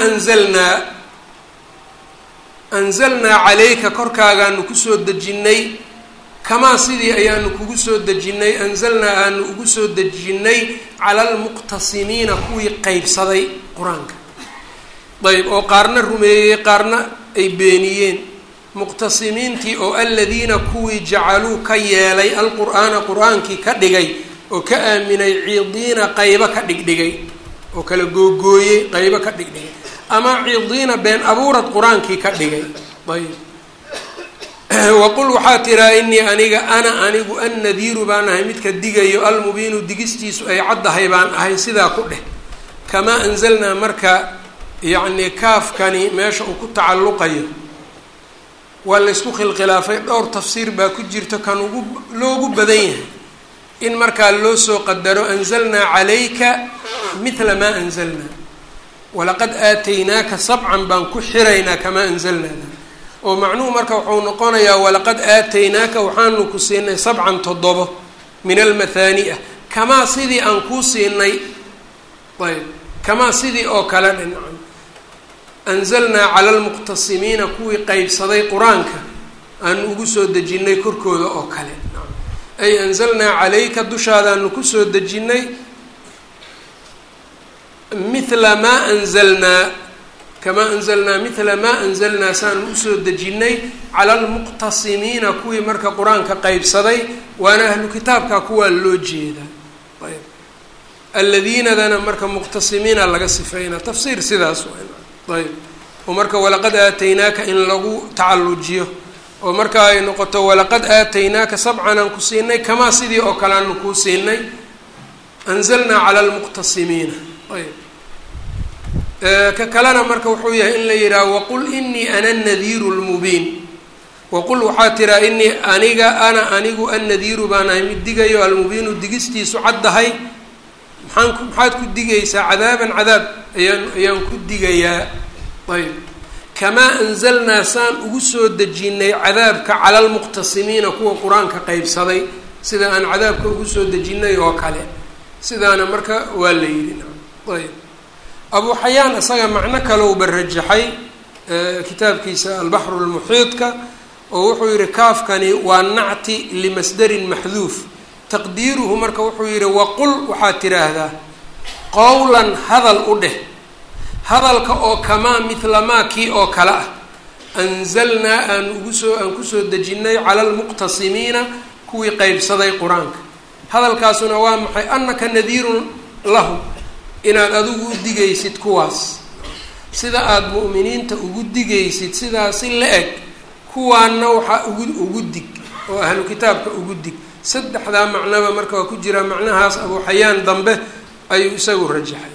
S1: anzalnaa calayka korkaagaanu kusoo dejinnay kamaa sidii ayaanu kugu soo dejinnay anzalnaa aanu ugu soo dejinnay cala almuqtasimiina kuwii qeybsaday qur-aanka ayb oo qaarna rumeeyey qaarna ay beeniyeen muqtasimiintii oo aladiina kuwii jacaluu ka yeelay alqur'aana qur-aankii ka dhigay oo ka aaminay ciidiina qaybo ka dhigdhigay oo kala googooyey qaybo ka dhigdhigay ama ciidiina been abuurad qur-aankii ka dhigay ayb waqul waxaa tiraa inii anigu annadiiru baan ahay midka digayo almubiinu digistiisu ay caddahay baan ahay sidaa ku dheh kamaa anzalnaa marka yacnii kaafkani meesha uu ku tacalluqayo waa laysku khilkhilaafay dhowr tafsiir baa ku jirto kan loogu badan yahay in markaa loo soo qadaro anzalnaa calayka mithla maa anzalnaa walaqad aataynaaka sabcan baan ku xiraynaa kamaa anzalnaada oo macnuhu marka wuxuu noqonayaa walaqad aataynaaka waxaanu ku siinay sabcan 7 min almathaani'a kamaa sidii aan kuu siinay ayb kamaa sidii oo kale dhincan anzalnaa cala almuqtasimiina kuwii qeybsaday qur-aanka aanu ugu soo dejinnay korkooda oo kale ay anzalnaa calayka dushaadaanu kusoo dejinnay mithla maa anzalnaa kamaa anzalnaa mithla maa anzalnaa saanu usoo dejinnay cala almuqtasimiina kuwii marka qur-aanka qeybsaday waana ahlu kitaabka kuwaa loo jeedaa ayb alladiinadana marka muqtasimiina laga sifeynaa tafsiir sidaas ayb oo marka walaqad aataynaaka in lagu tacallujiyo oo marka ay noqoto walaqad aataynaaka sabcan aan ku siinay kamaa sidii oo kale aanu kuu siinay anzalnaa cala almuqtasimiina ayb ka kalena marka wuxuu yahay in la yidhaha waqul inii ana annadiiru lmubiin waqul waxaa tiraa inii anigu annadiiru baan ahay mid digayo almubiinu digistiisu caddahay maxaad ku digaysaa cadaaban cadaab ayaan ku digayaa ayb kamaa anzalnaa saan ugu soo dejinnay cadaabka cala almuqtasimiina kuwa qur-aanka qeybsaday sida aan cadaabka ugu soo dejinnay oo kale sidaana marka waa la yidhi ayb abuu xayaan isaga macno kalowba rajaxay kitaabkiisa albaxru lmuxiidka oo wuxuu yihi kaafkani waa nacti limasdarin maxduuf taqdiiruhu marka wuxuu yihi waqul waxaad tiraahdaa qowlan hadal u dheh hadalka oo kamaa mithla maa kii oo kale ah anzalnaa aan kusoo dejinnay cala almuqtasimiina kuwii qeybsaday qur-aanka hadalkaasuna waa maxay annaka nadiirun lahum inaad adigu u digaysid kuwaas sida aada mu'miniinta ugu digaysid sidaasi la eg kuwaana waxaa ugu dig oo ahlu kitaabka ugu dig saddexdaa macnoba marka waa ku jiraa macnahaas abuu xayaan dambe ayuu isagu rajaxay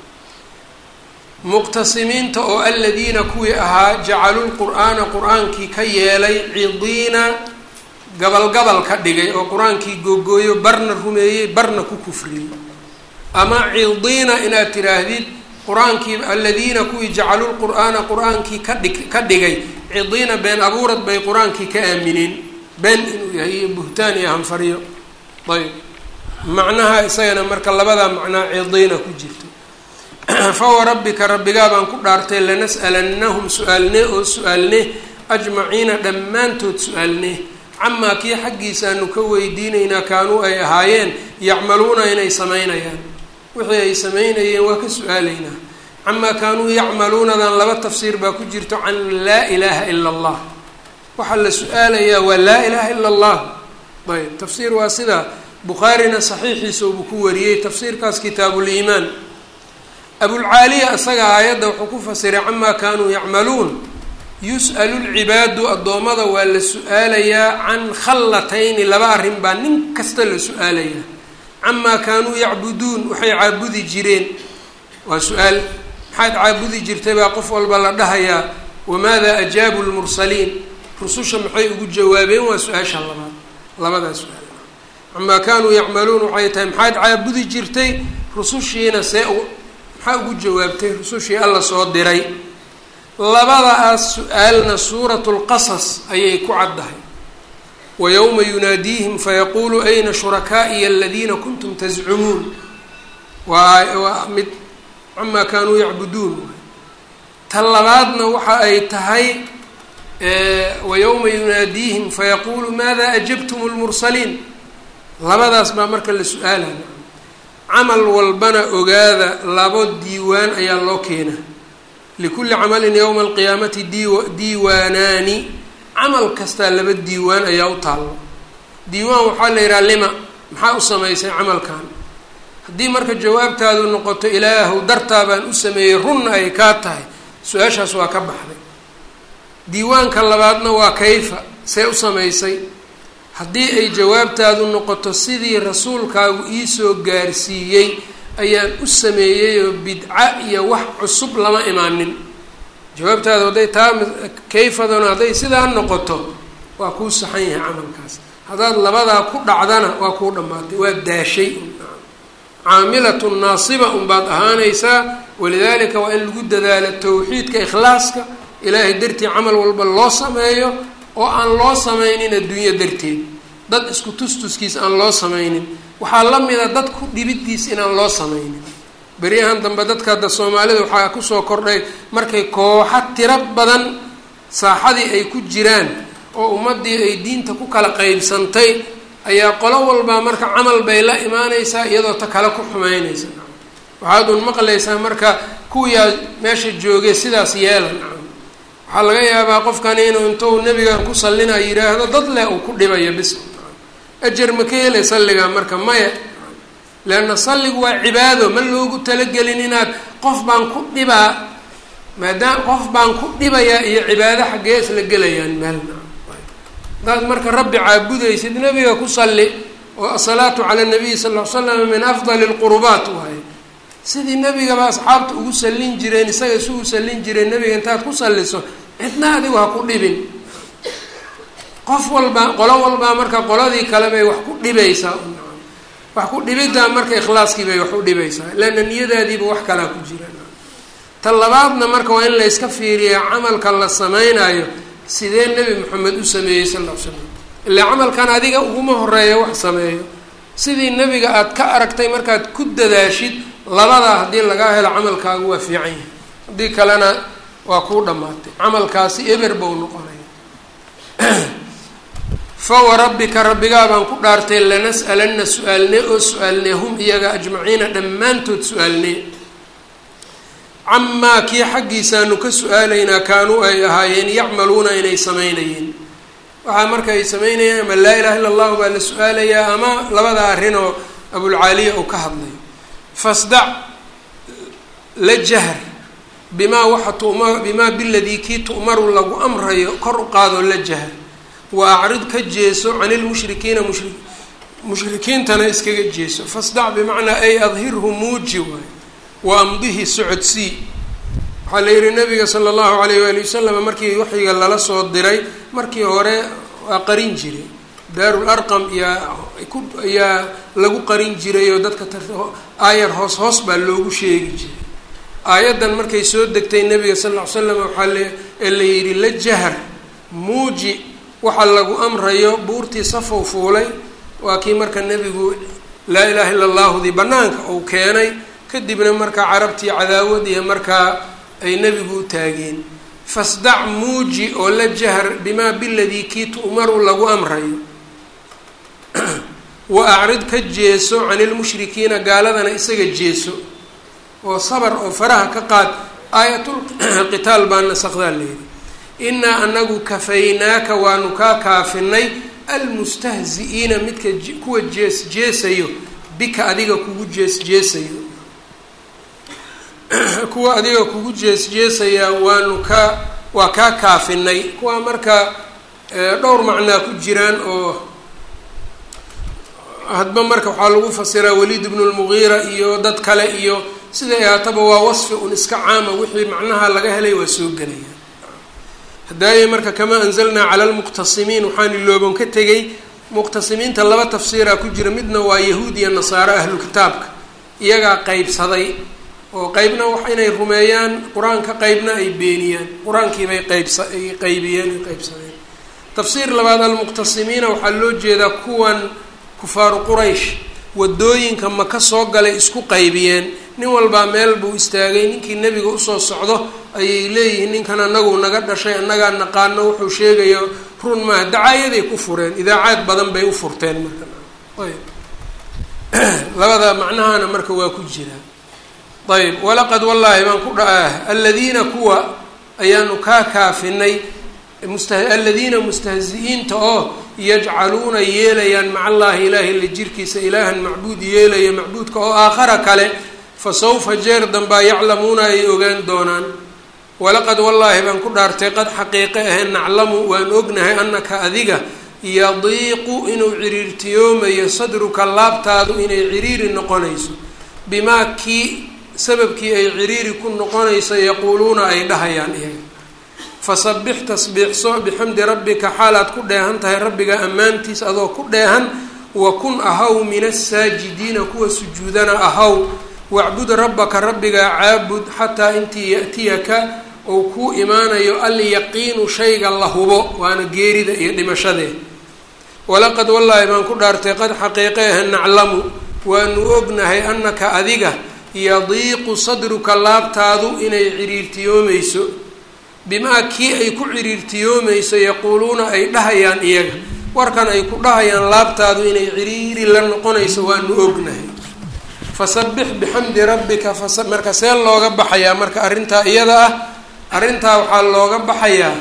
S1: muqtasimiinta oo aladiina kuwii ahaa jacaluu lqur'aana qur-aankii ka yeelay cidiina gabal ka dhigay oo qur-aankii googooyo barna rumeeyey barna ku kufriyey ama cidiina inaad tiraahdid qur-aankii aladiina kuwii jacaluu lqur'aana qur-aankii ka dhigay cidiina been abuurad bay qur-aankii ka aamineen been inuu yahay iyo buhtaan iyo hanfariyo ayb macnaha isagana marka labadaa macnaa cidiina ku jirto fawarabbika rabbigaa baan ku dhaartay lanas'alannahum su-aalne ajmaciina dhammaantood su-aalne camaa kii xaggiisaanu ka weydiinaynaa kaanuu ay ahaayeen yacmaluuna inay samaynayaan wixii ay samaynayeen waa ka su-aalaynaa camaa kaanuu yacmaluunadan laba tafsiir baa ku jirto can laa ilaaha ila allah waxaa la su-aalayaa waa laa ilaaha ila allah ayb tafsiir waa sidaa bukhaarina saxiixiisa uu ku wariyey tafsiirkaas kitaabuliimaan. abulcaaliya isaga aayadda wuxuu ku fasiray camaa kaanuu yacmaluun yus'alu lcibaadu addoommada waa la su-aalayaa can khallatayni laba arrin baa nin kasta la su-aalayaa. camaa kaanuu yacbuduun waxay caabudi jireen waa su-aal, maxaad caabudi jirtay baa qof walba la dhahayaa. wamaada ajaabu lmursaliin rususha maxay ugu jawaabeen waa su-aasha labaad, labadaa su-aal. camaa kaanuu yacmaluun waxay tahay maxaad caabudi jirtay, rusushiina maxaa ugu jawaabtay rusushii alla soo diray. labadaas su-aalna suuratu lqasas ayay ku caddahay. wayowma yunaadiihim fayaquulu ayna shurakaa'iya aladiina kuntum tazcumuun waa mid camaa kaanuu yacbuduun. ta labaadna waxa ay tahay wayowma yunaadiihim fayaquulu maada ajabtum lmursaliin. labadaas baa marka la su-aalaya. camal walbana ogaada labo diiwaan ayaa loo keenaa. likulli camalin yowma alqiyaamati diiwaanaani. camal kastaa laba diiwaan ayaa u taallo. diiwaan waxaa la yidhaha lima maxaa u samaysay camalkan. haddii marka jawaabtaadu noqoto ilaahu dartaa baan u sameeyey runna ay kaa tahay, su-aashaas waa ka baxday. diiwaanka labaadna waa kayfa see u samaysay. haddii ay jawaabtaadu noqoto sidii rasuulkaagu iisoo gaarsiiyey ayaan u sameeyeyoo bidca iyo wax cusub lama imaanin. jawaabtaadu hadday taa kayfadana hadday sidaa noqoto waa kuu saxan yahay camalkaas. haddaad labadaa ku dhacdana waa kuu dhammaatay, waa daashay. caamilatun naasiba unbaad ahaanaysaa. walidaalika waa in lagu dadaalo tawxiidka, ikhlaaska, ilaahay dartii camal walba loo sameeyo oo aan loo sameynin adduunyo darteed, dad isku tustuskiis aan loo sameynin. waxaa la mida dad ku dhibidiis inaan loo sameynin. beryahan dambe dadka hadda soomaalida waxaa kusoo kordhay markay kooxa tiro badan saaxadii ay ku jiraan oo ummadii ay diinta ku kala qeybsantay ayaa qolo walbaa marka camal bay la imaanaysaa iyadoo ta kale ku xumeynaysa. waxaad un maqlaysaa marka kuwiyaa meesha joogay sidaas yeelan. waxaa laga yaabaa qofkani inuu intuu nebiga ku sallina yidhaahdo dad leh uu ku dhibayo bis ajar ma ka helay salligaa marka maya. leanna salligu waa cibaado, ma loogu talagelin inaad qof baan ku dhibaa, maadaama qof baan ku dhibayaa iyo cibaado xaggee isla gelayaan meel. hadaad marka rabbi caabudaysid nebiga ku salli, oo asalaatu cala nabiyi sal ll ly slam min afdali lqurubaat waaye. sidii nebigaba asxaabta ugu sallin jireen isaga isugu sallin jireen nebiga intaad ku salliso cidna adigu ha ku dhibin. qof walba qolo walbaa marka qoladii kale bay wax ku dhibaysaa. wax ku dhibiddaa marka ikhlaaskii bay wax u dhibaysaa, leanna niyadaadiiba wax kalaa ku jira. ta labaadna marka waa in la yska fiiriya camalka la samaynayo sidee nebi moxamed u sameeyey sal ll ly slam. ilaa camalkan adiga uguma horeeya wax sameeyo. sidii nebiga aada ka aragtay markaad ku dadaashid labadaa haddii lagaa helo camalkaagu waa fiican yahay, haddii kalena waa kuu dhammaatay, camalkaasi eber bau noqonaya. fawarabbika rabbigaa baan ku dhaartay lanas'alanna su-aalnee oo su-aalnee hum iyaga ajmaciina dhammaantood su-aalnee. camaa kii xaggiisaanu ka su-aalaynaa kaanuu ay ahaayeen yacmaluuna inay samaynayeen. waxaa marka ay samaynayaan ama laa ilaha illa allahu baa la su-aalayaa ama labada arrin oo abulcaaliya uu ka hadlayo. fasdac la jahr bimaa waxa bimaa biladii kii tu'maru lagu amrayo kor u qaadoo la jahr. wa acrid ka jeeso cani lmushrikiina mushrikiintana iskaga jeeso. fasdac bimacnaa ay adhirhu muuji waayo wa amdihi socodsii. waxaa la yihi nabiga sala allahu alayh waali wasalam markii waxyiga lala soo diray markii hore waa qarin jiray. daarul arqam ayaa lagu qarin jiray oo dadka aayar hoos hoos baa loogu sheegi jiray. aayaddan markay soo degtay nabiga sal ll ly slam waxaa la yidhi la jahr muuji waxa lagu amrayo. buurtii safow fuulay waa kii marka nebigu laa ilaha illa allahudii banaanka uu keenay, kadibna markaa carabtii cadaawad iyo markaa ay nebigu u taageen. fasdac muuji oo la jahr bimaa biladii kii tu'maru lagu amrayo. wa acrid ka jeeso cani lmushrikiina gaaladana isaga jeeso oo sabar oo faraha ka qaad. aayatlqitaal baa nasakdaa layidhi. inaa anagu kafaynaaka waanu kaa kaafinay almustahzi'iina midka kuwa jeesjeesayo bika adiga kugu jeesjeesayo kuwa adiga kugu jeesjeesaya waa kaa kaafinay kuwa marka dhowr macnaa ku jiraan oo hadba marka waxaa lagu fasiraa Waliid ibn al-Mughira iyo dad kale iyo sida ay ahaataba waa wasfi un iska caama wixii macnaha laga helay waa soo gelaya hadaaye marka kama anzalnaa cala almuqtasimiin waxaan ilooban ka tegay muqtasimiinta laba tafsiira ku jira midna waa yahuud iyo nasaaro ahlu kitaabka iyagaa qaybsaday oo qaybna wax inay rumeeyaan qur-aanka qaybna ay beeniyaan qur-aankii bay qaybiyeen qaybsadeen tafsiir labaad almuqtasimiina waxaa loo jeedaa kuwan kufaaru quraysh wadooyinka maka soo galay isku qaybiyeen nin walbaa meel buu istaagay ninkii nebiga usoo socdo ayay leeyihiin ninkan anagu naga dhashay annagaa naqaano wuxuu sheegayo run maaha dacaayaday ku fureen idaacaad badan bay u furteen marka ayb labada macnahana marka waa ku jira ayb walaqad wallaahi baan ku dhaah aladiina kuwa ayaanu kaa kaafinay aladiina mustahzi'iinta oo yajcaluuna yeelayaan maca allaahi ilaahi la jirkiisa ilaahan macbuud yeelaya macbuudka oo aakhara kale fa sawfa jeer dambaa yaclamuuna ay ogaan doonaan walaqad wallaahi baan ku dhaartay qad xaqiiqe ahe naclamu waan ognahay annaka adiga yadiiqu inuu ciriirtiyoomayo sadruka laabtaadu inay ciriiri noqonayso bimaa kii sababkii ay ciriiri ku noqonayso yaquuluuna ay dhahayaan iyaga fasabbix tasbiixso bixamdi rabbika xaalaad ku dheehan tahay rabbiga ammaantiis adoo ku dheehan wa kun ahaw min asaajidiina kuwa sujuudana ahaw wacbud rabbaka rabbigaa caabud xataa intii ya'tiyaka ou kuu imaanayo alyaqiinu shayga la hubo waana geerida iyo dhimashadee walaqad wallaahi baan ku dhaartay qad xaqiiqeeha naclamu waanu ognahay annaka adiga yadiiqu sadruka laabtaadu inay ciriirtiyoomayso bimaa kii ay ku ciriirtiyoomayso yaquuluuna ay dhahayaan iyaga warkan ay ku dhahayaan laabtaadu inay ciriiri la noqonayso waanu ognahay fasabbix bixamdi rabbika marka see looga baxayaa marka arrintaa iyada ah arrintaa waxaa looga baxayaa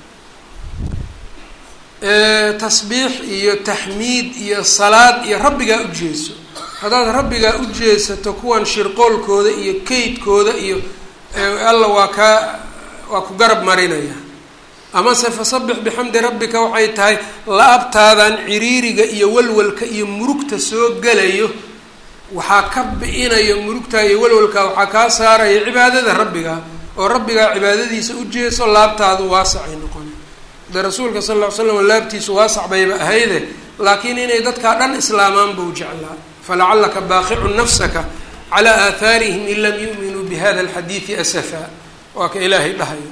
S1: tasbiix iyo taxmiid iyo salaad iyo rabbigaa u jeeso haddaad rabbigaa u jeesato kuwan shirqoolkooda iyo kaydkooda iyo alla waa ku garab marinaya amase fasabbix bixamdi rabbika waxay tahay la-abtaadan ciriiriga iyo walwalka iyo murugta soo gelayo waxaa ka bi-inayo murugtaa iyo walwalkaa waxaa kaa saaraya cibaadada rabbiga oo rabbigaa cibaadadiisa u jeeso laabtaadu waasacay noqon de rasuulka sal lla ly slam laabtiisu waasac bayba ahayde laakiin inay dadkaa dhan islaamaan buu jeclaa falacallaka baaqicun nafsaka calaa aathaarihim in lam yu'minuu bihada alxadiidi asafa waa ka ilaahay dhahayo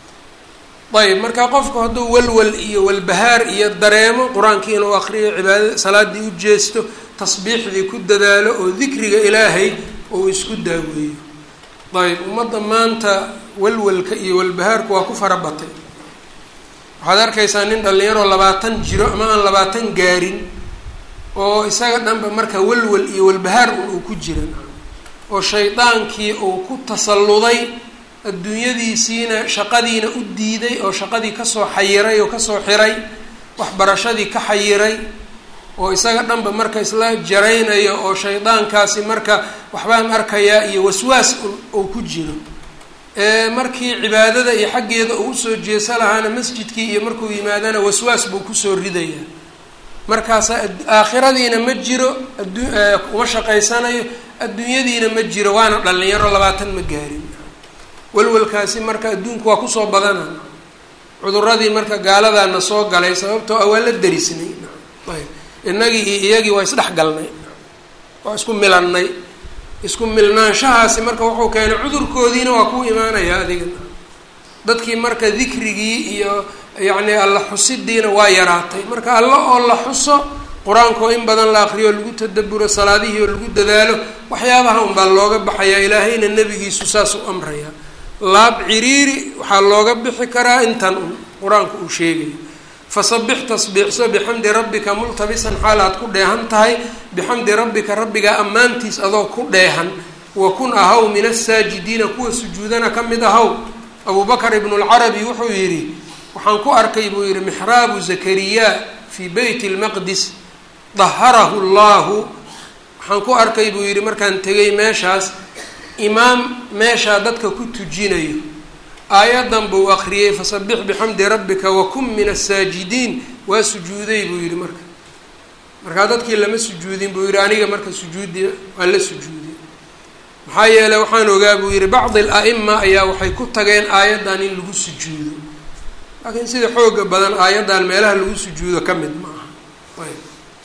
S1: ayb marka qofku hadduu walwal iyo walbahaar iyo dareemo qur-aankii inuu akriyo cibaadada salaaddii u jeesto tasbiixdii ku dadaalo oo dikriga ilaahay uu isku daaweeyo ayb ummadda maanta walwalka iyo walbahaarku waa ku fara batay waxaad arkaysaa nin dhallinyaroo 20 jiro ama aan 20 gaarin oo isaga dhanba marka walwal iyo walbahaar uu ku jiran oo shaydaankii uu ku tasalluday adduunyadiisiina shaqadiina u diiday oo shaqadii kasoo xayiray oo kasoo xiray waxbarashadii ka xayiray oo isaga dhanba marka isla jaraynayo oo shaydaankaasi marka waxbaan arkayaa iyo waswaas uu ku jiro markii cibaadada iyo xaggeeda uu usoo jeesa lahaana masjidkii iyo markuu yimaadana waswaas buu kusoo ridayaa markaasa aakhiradiina ma jiro uma shaqaysanayo adduunyadiina ma jiro waana dhallinyaro 20 ma gaarin walwalkaasi marka adduunku waa kusoo badana cuduradii marka gaaladaana soo galay sababtoo ah waa la darisnay ayb innagii iyo iyagii waa isdhexgalnay waa isku milannay isku milnaanshahaasi marka wuxuu keenay cudurkoodiina waa ku imaanayaa adiga dadkii marka dikrigii iyo yacni alla xusidiina waa yaraatay marka alla oo la xuso qur-aankoo in badan la akriyo lagu tadabburo salaadihii oo lagu dadaalo waxyaabaha unbaa looga baxayaa ilaahayna nebigiisu saas u amraya laab ciriiri waxaa looga bixi karaa intan qur-aanku uu sheegayo fasabbix tasbiixso bixamdi rabbika multabisan xaal aad ku dheehan tahay bixamdi rabbika rabbigaa ammaantiis adoo ku dheehan wa kun ahaw min asaajidiina kuwa sujuudana ka mid ahaw abubakar ibnu lcarabi wuxuu yidhi waxaan ku arkay buu yidhi mixraabu zakariya fii beyt اlmaqdis daharahu اllahu waxaan ku arkay buu yidhi markaan tegay meeshaas imaam meeshaa dadka ku tujinayo aayadan buu akriyey fasabix bixamdi rabbika wakun min asaajidiin waa sujuuday buu yidhi markaa dadkii lama sujuudin buu yidhi aniga marka sujuudi waa la sujuuday maxaa yeeley waxaan ogaa buu yidhi bacdi al-a'ima ayaa waxay ku tageen aayaddan in lagu sujuudo laakiin sida xooga badan aayaddan meelaha lagu sujuudo ka mid ma aha ayb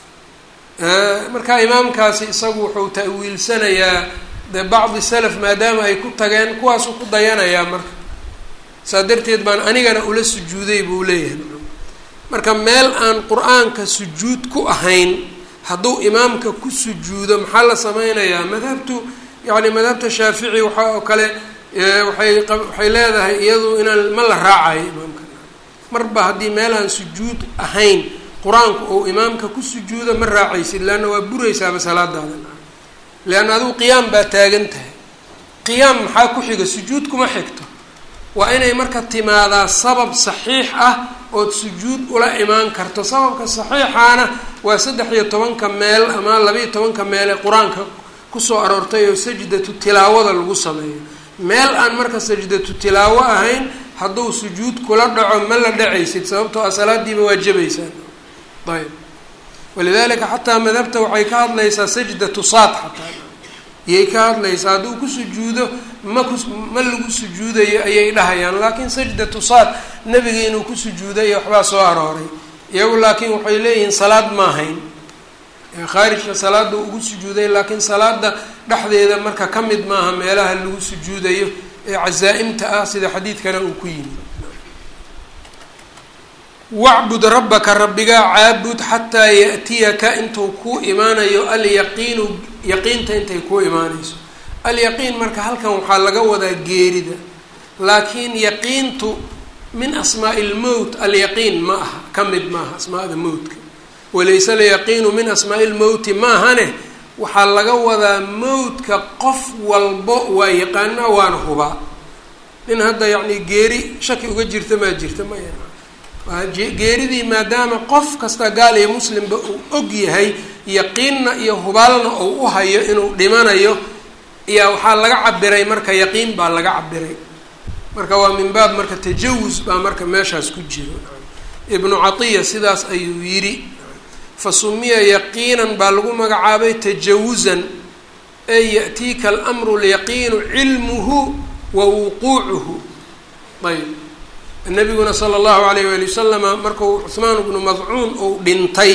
S1: marka imaamkaasi isagu wuxuu ta'wiilsanayaa dee bacdi salaf maadaama ay ku tageen kuwaasuu ku dayanayaa marka saa darteed baan anigana ula sujuuday buu leeyahay marka meel aan qur-aanka sujuud ku ahayn hadduu imaamka ku sujuudo maxaa la sameynayaa madhabta shaafici waxaa oo kale waxay leedahay iyadu inaan ma la raacayo imaamka marba haddii meel aan sujuud ahayn qur-aanku ou imaamka ku sujuudo ma raacaysid leanna waa buraysaaba salaadaada leanna adigu qiyaam baa taagan tahay qiyaam maxaa ku xiga sujuud kuma xigto waa inay marka timaadaa sabab saxiix ah ood sujuud ula imaan karto sababka saxiixaana waa 13 meel ama 12 meel ee qur-aanka kusoo aroortay oo sajdatu tilaawada lagu sameeyo meel aan marka sajdatu tilaawo ahayn hadduu sujuud kula dhaco ma la dhacaysid sababtoo ah salaadiiba waa jabaysaa ayb walidaalika xataa madhabta waxay ka hadlaysaa sajdatu saad xataa iyay ka hadlaysaa hadduu ku sujuudo ma lagu sujuudayo ayay dhahayaan laakiin sajdatu saad nebiga inuu ku sujuuday waxbaa soo arooray iyagu laakiin waxay leeyihiin salaad ma ahayn khaarijka salaada ugu sujuuday laakiin salaada dhexdeeda marka ka mid maaha meelaha lagu sujuudayo ee cazaa'imta ah sida xadiidkana uu ku yimi wacbud rabbaka rabbigaa caabud xataa ya'tiyaka intuu kuu imaanayo alyaqiinu yaqiinta intay kuu imaanayso alyaqiin marka halkan waxaa laga wadaa geerida laakiin yaqiintu min asmaa'i lmowt alyaqiin ma aha ka mid maaha asmaada mowtka walayse alyaqiinu min asmaa'i lmowti maahane waxaa laga wadaa mowtka qof walbo waa yaqaanaa waana hubaa nin hadda yacni geeri shaki uga jirta maa jirta maya geeridii maadaama qof kasta gaal iyo muslimba uu og yahay yaqiinna iyo hubaalna uu u hayo inuu dhimanayo iyaa waxaa laga cabiray marka yaqiin baa laga cabiray marka waa min baab marka tajawus baa marka meeshaas ku jiro ibnu catiya sidaas ayuu yidhi fa sumiya yaqiinan baa lagu magacaabay tajawusan ay ya'tiika alamru lyaqiinu cilmuhu wa wuquucuhu ayb nabiguna sala allahu alayh waali wasalama markuu cuhmaan bnu madcuun uu dhintay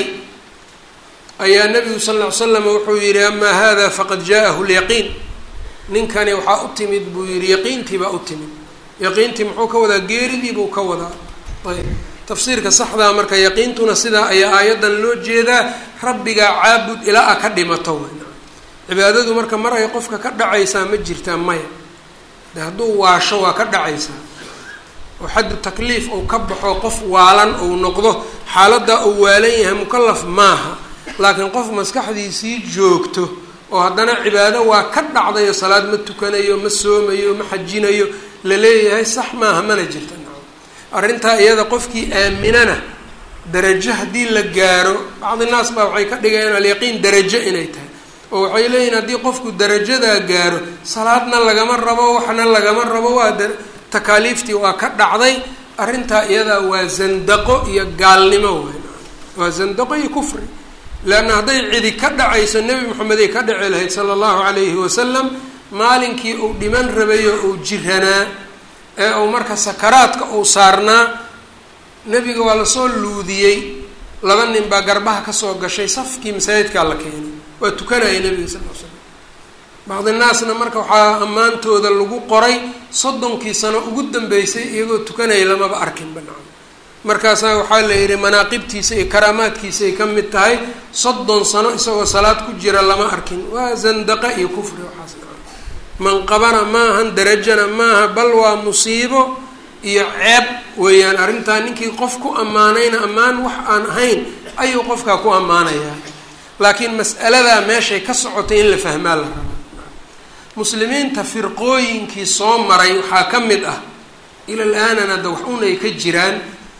S1: ayaa nabigu sal ll ly slam wuxuu yihi amaa hada faqad jaahu lyaqiin ninkani waxaa u timid buu yihi yaqiintii baa u timid yaqiintii muxuu ka wadaa geeridii buu ka wadaa ayb tafsiirka saxdaa marka yaqiintuna sidaa ayaa aayaddan loo jeedaa rabbigaa caabud ilaa a ka dhimato cibaadadu marka mar ay qofka ka dhacaysaa ma jirtaa maya de hadduu waasho waa ka dhacaysaa oo xaddu takliif ou ka baxo qof waalan ou noqdo xaaladdaa uu waalan yahay mukalaf maaha laakiin qof maskaxdiisii joogto oo haddana cibaado waa ka dhacdayo salaad ma tukanayo ma soomayo ma xajinayo la leeyahay sax maaha mana jirta arrintaa iyada qofkii aaminana darajo haddii la gaaro bacdi naas baa waxay ka dhigayaan alyaqiin darajo inay tahay oo waxay leeyihin haddii qofku darajadaa gaaro salaadna lagama rabo waxna lagama rabo waa takaaliiftii waa ka dhacday arrintaa iyadaa waa zandaqo iyo gaalnimo waa zandaqo iyo kufri leanna hadday cidi ka dhacayso nebi moxamed ay ka dhici lahayd sala allahu calayhi wasalam maalinkii uu dhiman rabayo uu jiranaa ee uu marka sakaraadka uu saarnaa nebiga waa lasoo luudiyey 2 nin baa garbaha kasoo gashay safkii masaajidkaa la keenay waa tukanaya nebiga sal l slam bacdi naasna marka waxaa ammaantooda lagu qoray 30 sano ugu dambeysay iyagoo tukanaya lamaba arkin banaan markaasaa waxaa la yidhi manaaqibtiisa iyo karaamaadkiisa ay ka mid tahay 30 sano isagoo salaad ku jira lama arkin waa zandaqa iyo kufri waxaas manqabana maahan darajana maaha bal waa musiibo iyo ceeb weeyaan arrintaa ninkii qof ku ammaanayna ammaan wax aan ahayn ayuu qofkaa ku ammaanayaa laakiin mas'aladaa meeshay ka socotay in la fahmaa la rabo muslimiinta firqooyinkii soo maray waxaa ka mid ah ila l-aanan hadda wax unay ka jiraan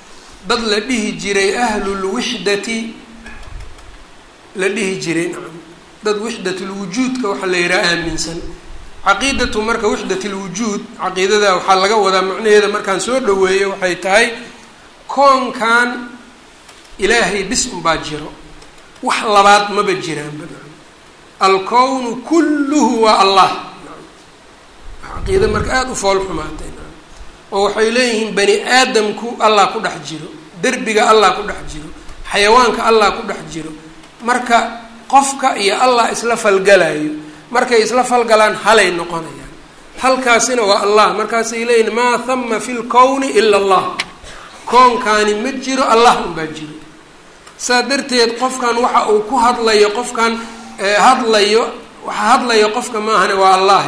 S1: dad la dhihi jiray ahlulwixdati la dhihi jiray nacam dad wixdatulwujuudka waxaa la yidhaha aaminsan. caqiidatu marka wixdatulwujuud caqiidada waxaa laga wadaa macnaheeda markaan soo dhaweeyo waxay tahay koonkan ilaahay bis unbaa jiro, wax labaad maba jiraanba. alkownu kulluhu waa allah. caqiida marka aada u fool xumaatay oo waxay leeyihiin bani aadamku allah ku dhex jiro, derbiga allah ku dhex jiro, xayawaanka allah ku dhex jiro. marka qofka iyo allah isla falgalayo, markay isla falgalaan halay noqonayaan, halkaasina waa allah. markaasay leeyihin maa hama fi lkowni ila allah, koonkaani ma jiro allah unbaa jiro. saa darteed qofkan waxa uu ku hadlayo, qofkan hadlayo waxa hadlayo qofka maahane waa allah.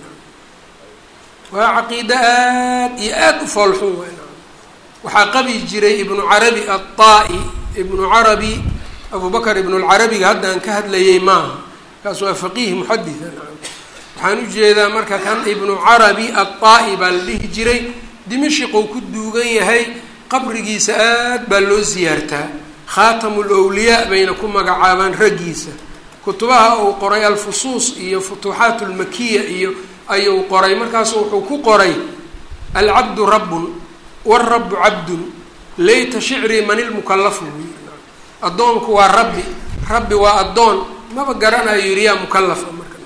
S1: waa caqiida aad iyo aada u foolxun weyn. waxaa qabi jiray ibnu carabi aلطaa'i, ibnu carabi abu bakr ibnu lcarabiga haddaan ka hadlayay maaha, kaas waa faqiih muxaditha. waxaan ujeedaa marka kan ibnu carabi aلطaa'i baa la dhihi jiray, dimashiquu ku duugan yahay, qabrigiisa aad baa loo siyaartaa, khaatamu lwliyaa bayna ku magacaabaan raggiisa. kutubaha uu qoray alfusuus iyo futuuxaat lmakiya iyo ayuu qoray. markaasu wuxuu ku qoray alcabdu rabbun wاrabu cabdun layta shicrii man ilmukalafu. addoonku waa rabbi, rabbi waa addoon, maba garanayo yidhi yaa mukalafa. marka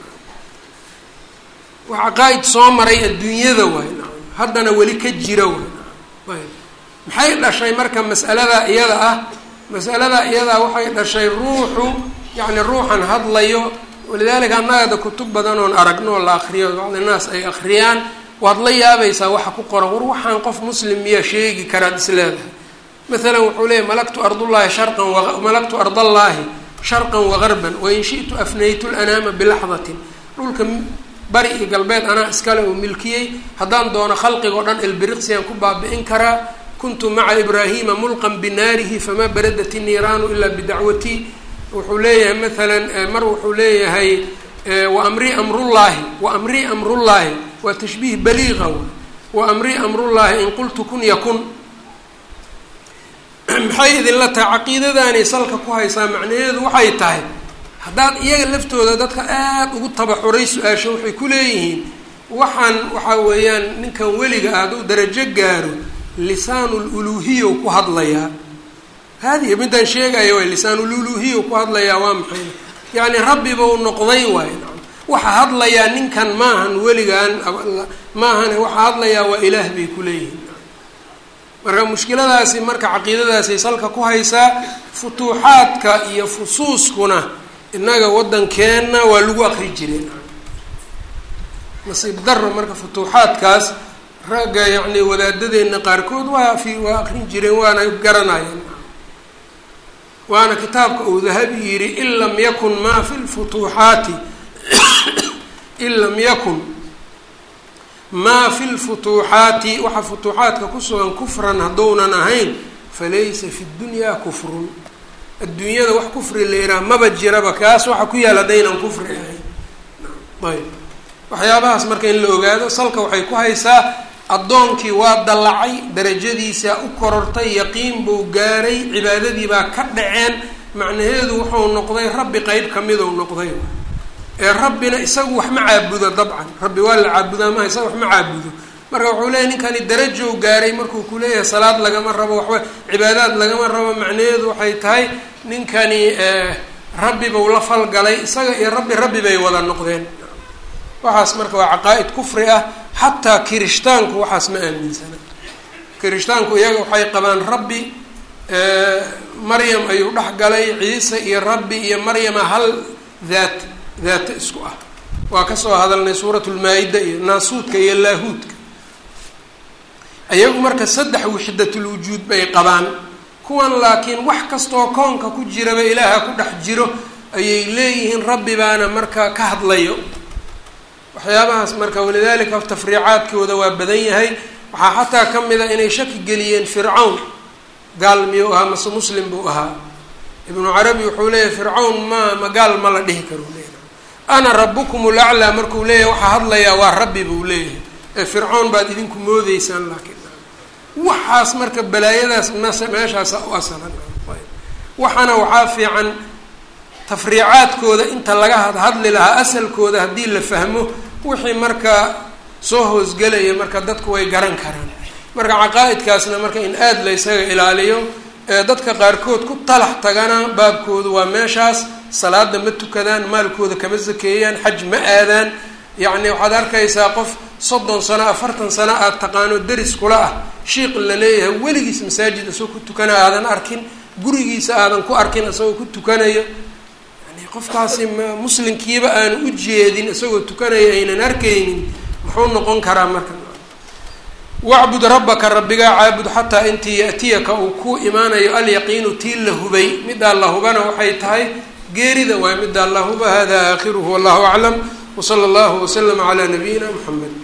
S1: waa caqaa'id soo maray adduunyada waay, haddana weli ka jira waay. maxay dhashay marka mas'alada iyada ah? mas'alada iyadaa waxay dhashay ruuxu, yacni ruuxan hadlayo. walidaalika annagada kutub badan oon aragno oo la akriyo, bacdi naas ay akhriyaan, waad la yaabaysaa waxa ku qoran. war waxaan qof muslim miyaa sheegi karaad isleedahay. maalan wuxuu leeyahy malaktu ardullaahi sharqan malaktu ardallaahi sharqan wagarban wain shi'tu afnaytu lanaama bilaxdatin. dhulka bari iyo galbeed anaa iskale uu milkiyey, haddaan doono khalqigoo dhan ilbiriqsiyaan ku baabi'in karaa. kuntu maca ibraahiima mulqan binaarihi famaa baradat inniiraanu ilaa bidacwatii. wuxuu leeyahay maalan mar wuxuu leeyahay waamrii amrullaahi, waamrii amrullaahi waa tashbiih baliiqa. waamrii amrullaahi in qultu kun yakun. maxay idinla tahay caqiidadaanay salka ku haysaa? macnaheedu waxay tahay haddaad iyaga laftooda dadka aada ugu tabaxuray su-aasha waxay ku leeyihiin waxaan waxaa weeyaan ninkan weliga aada u darajo gaaro lisaanululuhiya ku hadlayaa. haadihi midaan sheegaya waay, lisaanululuhiya ku hadlayaa waa maxay? yacni rabbiba u noqday waay. waxa hadlayaa ninkan maahan weligaan maahane, waxa hadlayaa waa ilaah bay ku leeyihiin. marka mushkiladaasi marka caqiidadaasay salka ku haysaa. futuuxaadka iyo fusuuskuna innaga waddankeenna waa lagu akri jireen. nasiib darro marka futuuxaadkaas ragga yacni wadaadadeenna qaarkood waa akrin jireen, waana garanayeen. waana kitaabka uu dahabi yidhi in lam yakun maa fi lfutuuxaati in lam yakun maa fi lfutuuxaati, waxa futuuxaadka ku sugan kufran haddounan ahayn, falaysa fi dunyaa kufrun. adduunyada wax kufri la yidhaha maba jiraba, kaas waxa ku yaal haddaynan kufri ahayn. ayb waxyaabahaas marka in la ogaado salka waxay ku haysaa addoonkii waa dallacay, darajadiisa u korortay, yaqiin buu gaaray, cibaadadii baa ka dhaceen. macnaheedu wuxuu noqday rabbi qeyb kamidou noqday. rabbina isagu wax ma caabudo. dabcan rabbi waa la caabudaa maha, isaga wax ma caabudo. marka wuxuu leeyahy ninkani darajow gaaray markuu ku leeyahay salaad lagama rabo, waxba cibaadaad lagama rabo. macnaheedu waxay tahay ninkani rabbi buu la falgalay, isaga iyo rabbi bay wada noqdeen. waxaas marka waa caqaa'id kufri ah. xataa kirishtaanku waxaas ma aaminsana. kirishtaanku iyaga waxay qabaan rabbi maryam ayuu dhex galay, ciise iyo rabbi iyo maryama hal daata isku ah. waa kasoo hadalnay suuratulmaa-ida iyo naasuudka iyo laahuudka. iyagu marka 3 wixdatulwujuud bay qabaan. kuwan laakiin wax kastoo koonka ku jiraba ilaaha ku dhex jiro ayay leeyihiin, rabbi baana marka ka hadlayo. waxyaabahaas marka walidaalika tafriicaadkooda waa badan yahay. waxaa xataa ka mid a inay shaki geliyeen fircawn gaal miyuu ahaa mase muslim buu ahaa. ibnu carabi wuxuu leeyahay fircawn ma gaal ma la dhihi karo. ana rabukum laclaa markuu leeyahay waxaa hadlayaa waa rabbi buu leeyahay. fircawn baad idinku moodeysaan. laakiin waxaas marka balaayadaas meeshaasa u asalan waxaana waxaa fiican tafriicaadkooda inta laga hadli lahaa asalkooda haddii la fahmo wixii marka soo hoosgelaya marka dadku way garan karaan marka caqaa'idkaasna marka in aada la ysaga ilaaliyo dadka qaarkood ku talax tagana baabkoodu waa meeshaas salaada ma tukadaan maalkooda kama sakeeyaan xaj ma aadaan yacni waxaad arkaysaa qof 30 sano 40 sano aad taqaano deris kula ah shiiq la leeyahay weligiis masaajid isagoo ku tukana aadan arkin gurigiisa aadan ku arkin isagoo ku tukanayo yani qofkaasi muslimkiiba aan u jeedin isagoo tukanaya aynan arkaynin muxuu noqon karaa marka wacbud rabbaka rabbigaa caabud xataa intii ya'tiyaka uu ku imaanayo alyaqiinu tii la hubay middaa la hubana waxay tahay geerida waay middaa la huba hada aakhiruhu wallahu aclam wsala allahu waslama calaa nabiyina muxamed